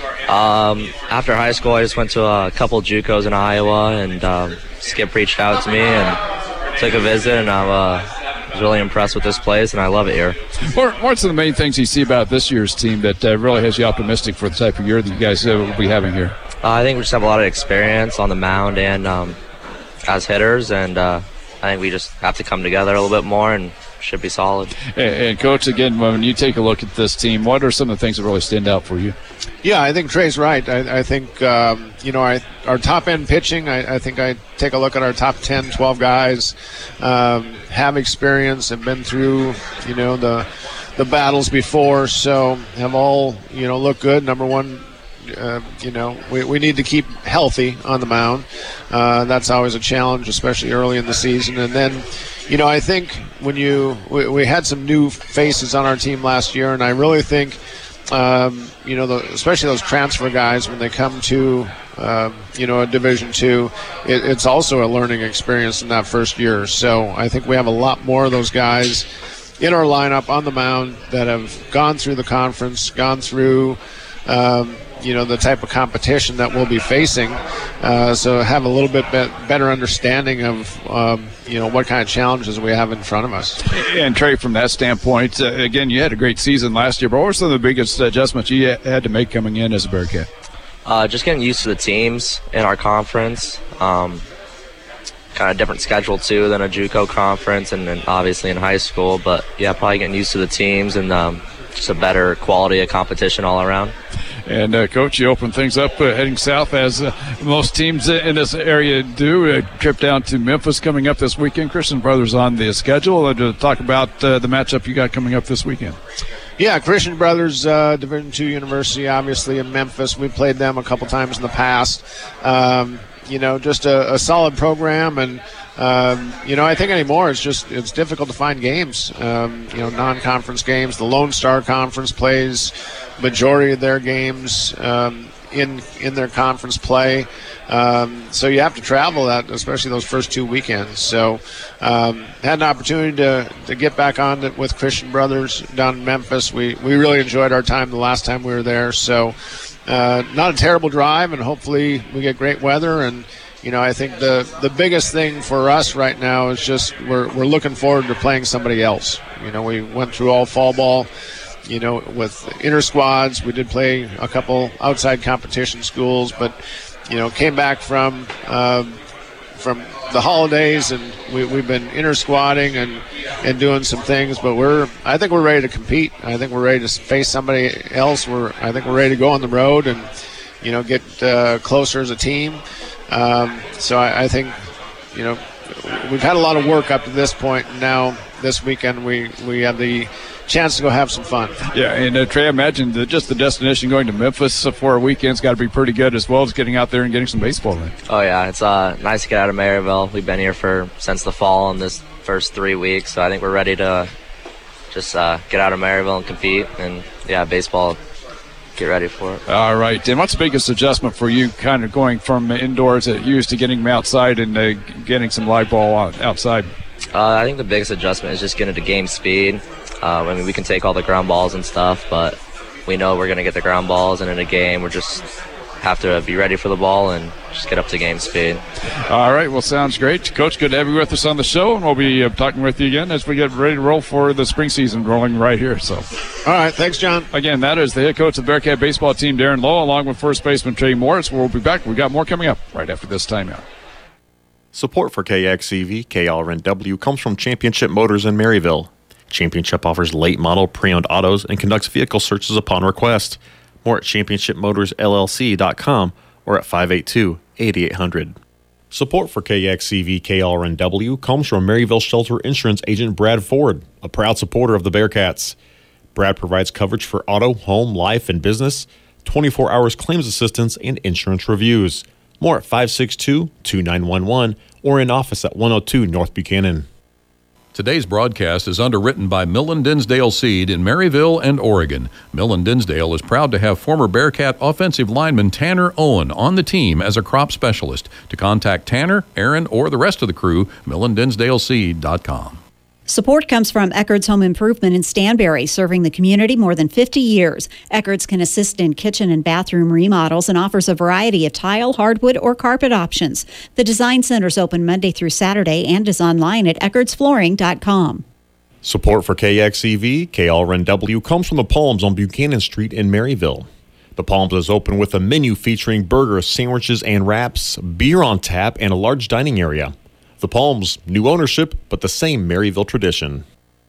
Um, after high school, I just went to a couple JUCOs in Iowa, and um, Skip reached out to me and took a visit, and I uh, was really impressed with this place, and I love it here. What, what's the main things you see about this year's team that uh, really has you optimistic for the type of year that you guys uh, will be having here? Uh, I think we just have a lot of experience on the mound and um, as hitters, and uh, I think we just have to come together a little bit more and should be solid. And, and Coach, again, when you take a look at this team, what are some of the things that really stand out for you? Yeah, I think Trey's right. I, I think, um, you know, I, our top-end pitching, I, I think I take a look at our top ten, twelve guys, um, have experience, have been through, you know, the the battles before, so have all, you know, look good. Number one, Uh, you know, we, we need to keep healthy on the mound. Uh, that's always a challenge, especially early in the season. And then, you know, I think when you we, we had some new faces on our team last year, and I really think, um, you know, the, especially those transfer guys when they come to, um, you know, a Division Two, it, it's also a learning experience in that first year. So I think we have a lot more of those guys in our lineup on the mound that have gone through the conference, gone through. Um, you know, the type of competition that we'll be facing. Uh, so have a little bit be- better understanding of, um, you know, what kind of challenges we have in front of us. And Trey, from that standpoint, uh, again, you had a great season last year, but what were some of the biggest adjustments you had to make coming in as a Bearcat? Uh, just getting used to the teams in our conference. Um, kind of different schedule, too, than a JUCO conference and then obviously in high school. But, yeah, probably getting used to the teams and um, just a better quality of competition all around. And, uh, Coach, you open things up uh, heading south, as uh, most teams in this area do. A trip down to Memphis coming up this weekend. Christian Brothers on the schedule. Uh, to talk about uh, the matchup you got coming up this weekend. Yeah, Christian Brothers, uh, Division Two University, obviously in Memphis. We played them a couple times in the past. Um, you know, just a, a solid program, and um, you know, I think anymore it's just it's difficult to find games. Um, you know, non-conference games. The Lone Star Conference plays majority of their games um, in in their conference play. Um, so you have to travel that, especially those first two weekends. So um, had an opportunity to, to get back on it with Christian Brothers down in Memphis. We we really enjoyed our time the last time we were there. So uh, not a terrible drive, and hopefully we get great weather. And you know, I think the the biggest thing for us right now is just we're we're looking forward to playing somebody else. You know, we went through all fall ball. You know, with inter squads, we did play a couple outside competition schools, but, you know, came back from, um, from the holidays, and we, we've been inter squatting and, and doing some things. But we're I think we're ready to compete. I think we're ready to face somebody else. We're I think we're ready to go on the road and you know get uh, closer as a team. Um, so I, I think you know we've had a lot of work up to this point. And now this weekend we we have the chance to go have some fun. Yeah, and uh, Trey, I imagine that just the destination going to Memphis for a weekend's got to be pretty good, as well as getting out there and getting some baseball in. Oh yeah, it's uh, nice to get out of Maryville. We've been here for since the fall in this first three weeks, so I think we're ready to just uh, get out of Maryville and compete. And yeah, baseball, get ready for it. All right, and what's the biggest adjustment for you, kind of going from indoors at used to getting them outside and uh, getting some live ball out, outside? Uh, I think the biggest adjustment is just getting to game speed. Uh, I mean, we can take all the ground balls and stuff, but we know we're going to get the ground balls, and in a game, we just have to be ready for the ball and just get up to game speed. All right, well, sounds great. Coach, good to have you with us on the show, and we'll be uh, talking with you again as we get ready to roll for the spring season rolling right here. So, all right, thanks, John. Again, that is the head coach of the Bearcat baseball team, Darren Lowe, along with first baseman Trey Morris. We'll be back. We've got more coming up right after this timeout. Support for K X E V, K L R N W comes from Championship Motors in Maryville. Championship offers late model pre-owned autos and conducts vehicle searches upon request. More at championship motors L L C dot com or at five eight two, eight eight zero zero. Support for K X E V K L R N W comes from Maryville Shelter Insurance agent Brad Ford, a proud supporter of the Bearcats. Brad provides coverage for auto, home, life, and business, twenty-four hours claims assistance, and insurance reviews. More at five six two, two nine one one or in office at one oh two North Buchanan. Today's broadcast is underwritten by Millen Dinsdale Seed in Maryville and Oregon. Millen Dinsdale is proud to have former Bearcat offensive lineman Tanner Owen on the team as a crop specialist. To contact Tanner, Aaron, or the rest of the crew, millen dinsdale seed dot com. Support comes from Eckerd's Home Improvement in Stanberry, serving the community more than fifty years. Eckerd's can assist in kitchen and bathroom remodels and offers a variety of tile, hardwood, or carpet options. The Design Center is open Monday through Saturday and is online at eckards flooring dot com. Support for K X E V, K L R N W comes from the Palms on Buchanan Street in Maryville. The Palms is open with a menu featuring burgers, sandwiches, and wraps, beer on tap, and a large dining area. The Palms, new ownership, but the same Maryville tradition.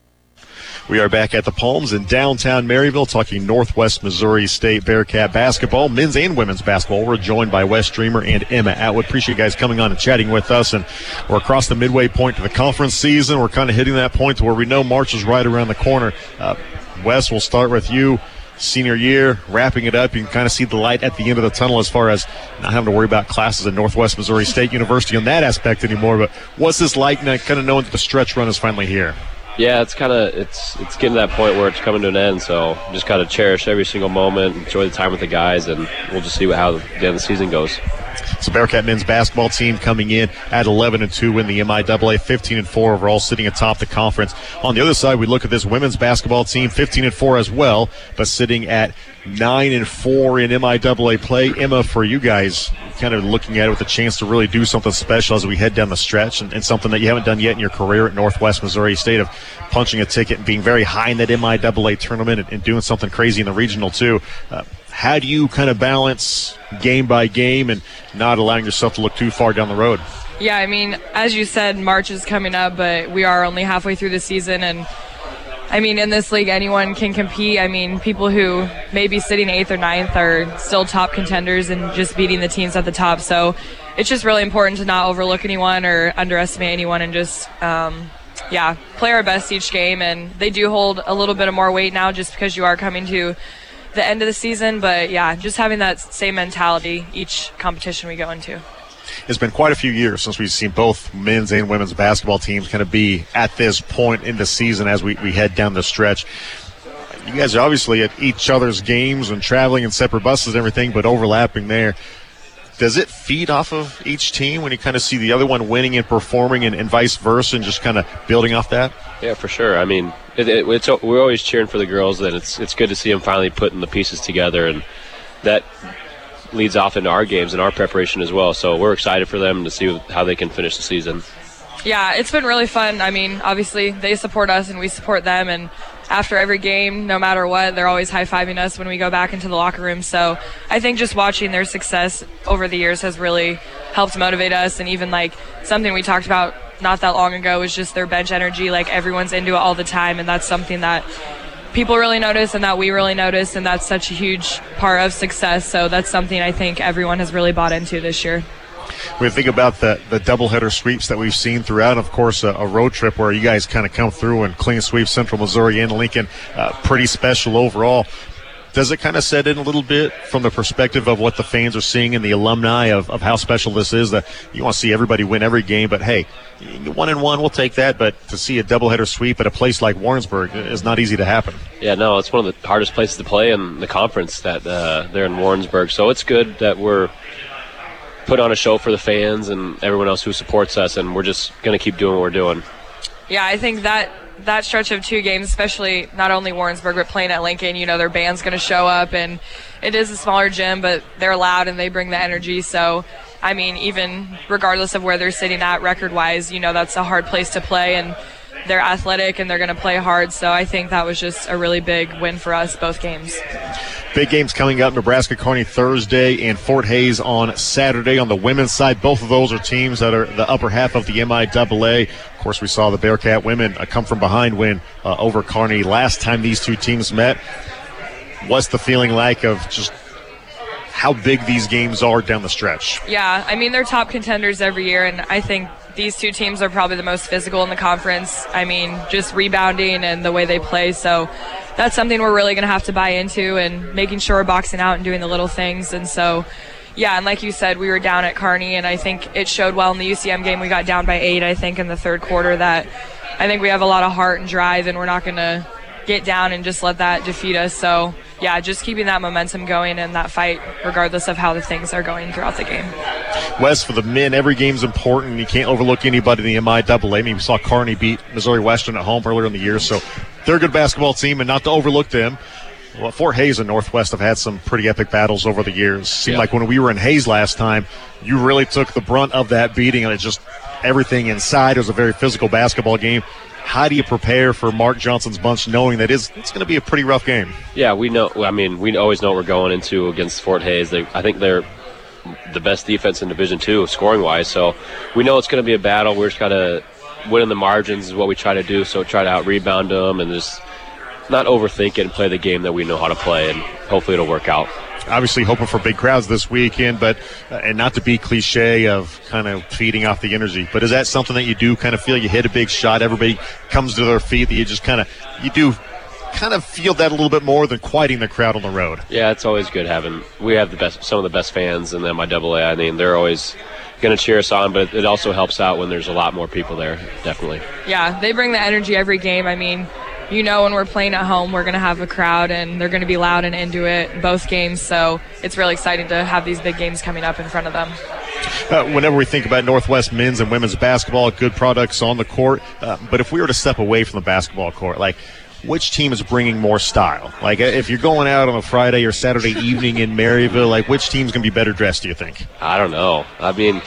We are back at the Palms in downtown Maryville talking Northwest Missouri State Bearcat basketball, men's and women's basketball. We're joined by Wes Dreamer and Emma Atwood. Appreciate you guys coming on and chatting with us. And we're across the midway point to the conference season. We're kind of hitting that point where we know March is right around the corner. Uh, Wes, we'll start with you. Senior year, wrapping it up, you can kind of see the light at the end of the tunnel as far as not having to worry about classes at Northwest Missouri State University on that aspect anymore. But what's this like, now, kind of knowing that the stretch run is finally here? Yeah, it's kind of it's it's getting to that point where it's coming to an end. So just kind of cherish every single moment, enjoy the time with the guys, and we'll just see what, how the end of the season goes. So Bearcat men's basketball team coming in at eleven and two, win the M I A A, fifteen and four overall, sitting atop the conference. On the other side, we look at this women's basketball team, fifteen and four as well, but sitting at nine and four in M I A A play. Emma, for you guys, kind of looking at it with a chance to really do something special as we head down the stretch, and, and something that you haven't done yet in your career at Northwest Missouri State, of punching a ticket and being very high in that M I A A tournament and, and doing something crazy in the regional too. Uh, how do you kind of balance game by game and not allowing yourself to look too far down the road? Yeah, I mean, as you said, March is coming up, but we are only halfway through the season, and I mean, in this league, anyone can compete. I mean, people who may be sitting eighth or ninth are still top contenders and just beating the teams at the top. So it's just really important to not overlook anyone or underestimate anyone, and just, um, yeah, play our best each game. And they do hold a little bit of more weight now just because you are coming to the end of the season. But, yeah, just having that same mentality each competition we go into. It's been quite a few years since we've seen both men's and women's basketball teams kind of be at this point in the season as we, we head down the stretch. You guys are obviously at each other's games and traveling in separate buses and everything, but overlapping there. Does it feed off of each team when you kind of see the other one winning and performing, and, and vice versa, and just kind of building off that? Yeah, for sure. I mean, it, it, it's we're always cheering for the girls, and it's it's good to see them finally putting the pieces together, and that leads off into our games and our preparation as well. So we're excited for them to see how they can finish the season. Yeah, it's been really fun. I mean, obviously they support us and we support them, and after every game, no matter what, they're always high-fiving us when we go back into the locker room. So I think just watching their success over the years has really helped motivate us. And even like something we talked about not that long ago was just their bench energy. Like everyone's into it all the time, and that's something that people really notice and that we really notice, and that's such a huge part of success. So that's something I think everyone has really bought into this year. We think about the, the doubleheader sweeps that we've seen throughout, of course, a, a road trip where you guys kind of come through and clean sweep Central Missouri and Lincoln. Uh, pretty special overall. Does it kind of set in a little bit from the perspective of what the fans are seeing and the alumni of, of how special this is? That you want to see everybody win every game, but hey, one and one, we'll take that. But to see a doubleheader sweep at a place like Warrensburg is not easy to happen. Yeah, no, it's one of the hardest places to play in the conference that uh, they're in Warrensburg. So it's good that we're put on a show for the fans and everyone else who supports us, and we're just going to keep doing what we're doing. Yeah, I think that that stretch of two games, especially not only Warrensburg but playing at Lincoln, you know, their band's going to show up, and it is a smaller gym, but they're loud and they bring the energy. So, I mean, even regardless of where they're sitting at record-wise, you know, that's a hard place to play, and they're athletic and they're going to play hard. So I think that was just a really big win for us, both games. Big games coming up, Nebraska-Kearney Thursday and Fort Hays on Saturday. On the women's side, both of those are teams that are the upper half of the M I double A. Of course, we saw the Bearcat women uh, come from behind win uh, over Kearney last time these two teams met. What's the feeling like of just how big these games are down the stretch? Yeah, I mean, they're top contenders every year, and I think these two teams are probably the most physical in the conference. I mean, just rebounding and the way they play. So that's something we're really going to have to buy into, and making sure we're boxing out and doing the little things. And so, yeah, and like you said, we were down at Kearney, and I think it showed well in the U C M game. We got down by eight, I think, in the third quarter. That I think we have a lot of heart and drive, and we're not going to get down and just let that defeat us. So, yeah, just keeping that momentum going in that fight, regardless of how the things are going throughout the game. Wes, for the men, every game's important. You can't overlook anybody in the M I double A. I mean, we saw Kearney beat Missouri Western at home earlier in the year, so they're a good basketball team, and not to overlook them. Well, Fort Hays and Northwest have had some pretty epic battles over the years. Seemed yeah. like when we were in Hays last time, you really took the brunt of that beating, and it just everything inside. It was a very physical basketball game. How do you prepare for Mark Johnson's bunch, knowing that it's, it's going to be a pretty rough game? Yeah, we know. I mean, we always know what we're going into against Fort Hays. They, I think they're the best defense in Division Two, scoring-wise. So we know it's going to be a battle. We're just got to win in the margins is what we try to do. So try to out-rebound them and just not overthink it and play the game that we know how to play, and hopefully it'll work out. Obviously hoping for big crowds this weekend, but uh, and not to be cliche of kind of feeding off the energy, but is that something that you do kind of feel you hit a big shot, everybody comes to their feet, that you just kind of, you do kind of feel that a little bit more than quieting the crowd on the road? Yeah, it's always good having, we have the best, some of the best fans in the M I double A. I mean, they're always going to cheer us on, but it also helps out when there's a lot more people there, definitely. Yeah, they bring the energy every game. I mean, you know, when we're playing at home, we're going to have a crowd, and they're going to be loud and into it both games. So it's really exciting to have these big games coming up in front of them. Uh, whenever we think about Northwest men's and women's basketball, good products on the court. Uh, but if we were to step away from the basketball court, like, which team is bringing more style? Like, if you're going out on a Friday or Saturday evening in Maryville, like, which team's going to be better dressed, do you think? I don't know. I mean,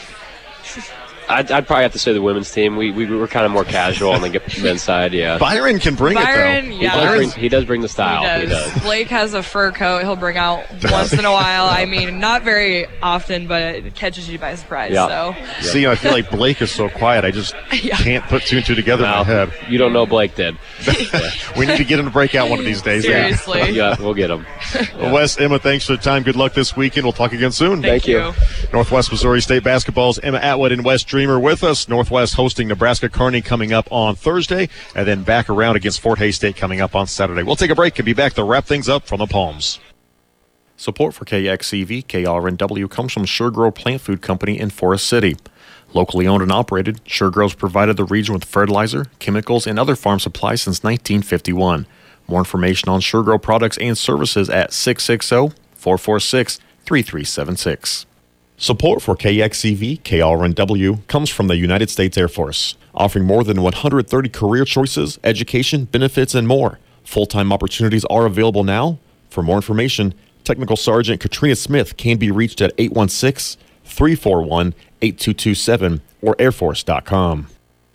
I'd, I'd probably have to say the women's team. We we were kind of more casual on the men's side, yeah. Byron can bring Byron, it, though. Yeah. He, does bring, he does bring the style. He does. He does. Blake has a fur coat he'll bring out once in a while. I mean, not very often, but it catches you by surprise. Yeah. So. Yeah. See, I feel like Blake is so quiet. I just yeah. can't put two and two together well, in my head. You don't know Blake did. We need to get him to break out one of these days. Seriously. Yeah, we'll get him. Well, Wes, Emma, thanks for the time. Good luck this weekend. We'll talk again soon. Thank, Thank you. you. Northwest Missouri State basketball's Emma Atwood and Wes Dreamer with us. Northwest hosting Nebraska-Kearney coming up on Thursday, and then back around against Fort Hays State coming up on Saturday. We'll take a break and be back to wrap things up from the Palms. Support for K X E V, K R N W comes from SureGrow Plant Food Company in Forest City. Locally owned and operated, SureGrow's provided the region with fertilizer, chemicals, and other farm supplies since nineteen fifty-one. More information on SureGrow products and services at six six zero, four four six, three three seven six. Support for K X E V, K R N W comes from the United States Air Force, offering more than one hundred thirty career choices, education, benefits, and more. Full-time opportunities are available now. For more information, Technical Sergeant Katrina Smith can be reached at eight one six, three four one, eight two two seven or air force dot com.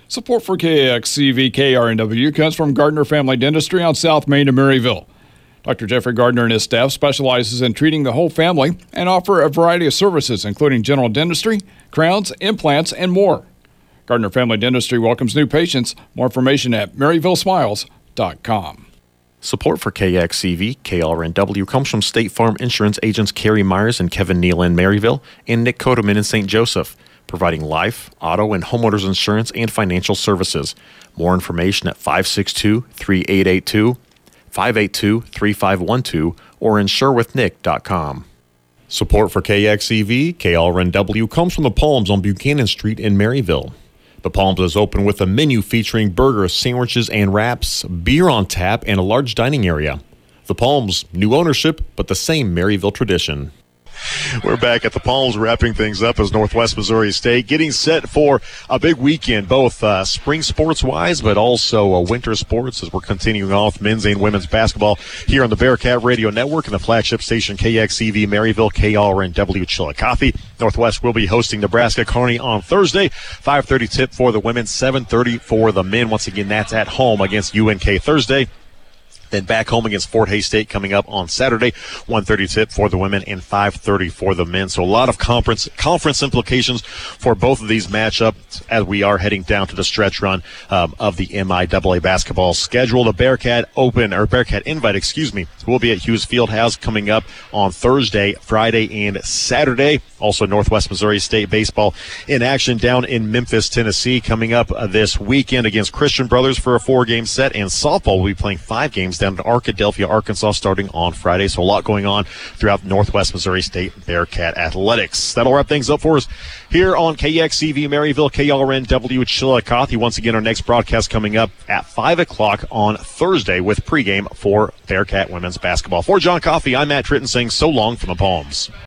Support for K X C V K R N W comes from Gardner Family Dentistry on South Main in Maryville. Doctor Jeffrey Gardner and his staff specializes in treating the whole family and offer a variety of services, including general dentistry, crowns, implants, and more. Gardner Family Dentistry welcomes new patients. More information at maryville smiles dot com. Support for K X C V K R N W comes from State Farm Insurance agents Carrie Myers and Kevin Neal in Maryville and Nick Kodeman in Saint Joseph, providing life, auto, and homeowners insurance and financial services. More information at five six two, three eight eight two, five eight two, three five one two or insure with nick dot com. Support for K X C V K R N W comes from the Palms on Buchanan Street in Maryville. The Palms is open with a menu featuring burgers, sandwiches, and wraps, beer on tap, and a large dining area. The Palms, new ownership, but the same Maryville tradition. We're back at the Palms wrapping things up as Northwest Missouri State getting set for a big weekend, both uh, spring sports-wise, but also uh, winter sports as we're continuing off men's and women's basketball here on the Bearcat Radio Network and the flagship station K X C V Maryville, K R N W Chillicothe. Northwest will be hosting Nebraska Kearney on Thursday. five thirty tip for the women, seven thirty for the men. Once again, that's at home against U N K Thursday. Then back home against Fort Hays State coming up on Saturday. one thirty tip for the women and five thirty for the men. So a lot of conference conference implications for both of these matchups as we are heading down to the stretch run um, of the M I A A basketball schedule. The Bearcat Open, or Bearcat Invite, excuse me, will be at Hughes Fieldhouse coming up on Thursday, Friday, and Saturday. Also Northwest Missouri State baseball in action down in Memphis, Tennessee coming up uh, this weekend against Christian Brothers for a four-game set. And softball will be playing five games down in Arkadelphia, Arkansas, starting on Friday. So a lot going on throughout Northwest Missouri State Bearcat athletics. That'll wrap things up for us here on K X C V Maryville, K R N W Chillicothe. Once again, our next broadcast coming up at five o'clock on Thursday with pregame for Bearcat women's basketball. For John Coffey, I'm Matt Tritton saying so long from the Palms.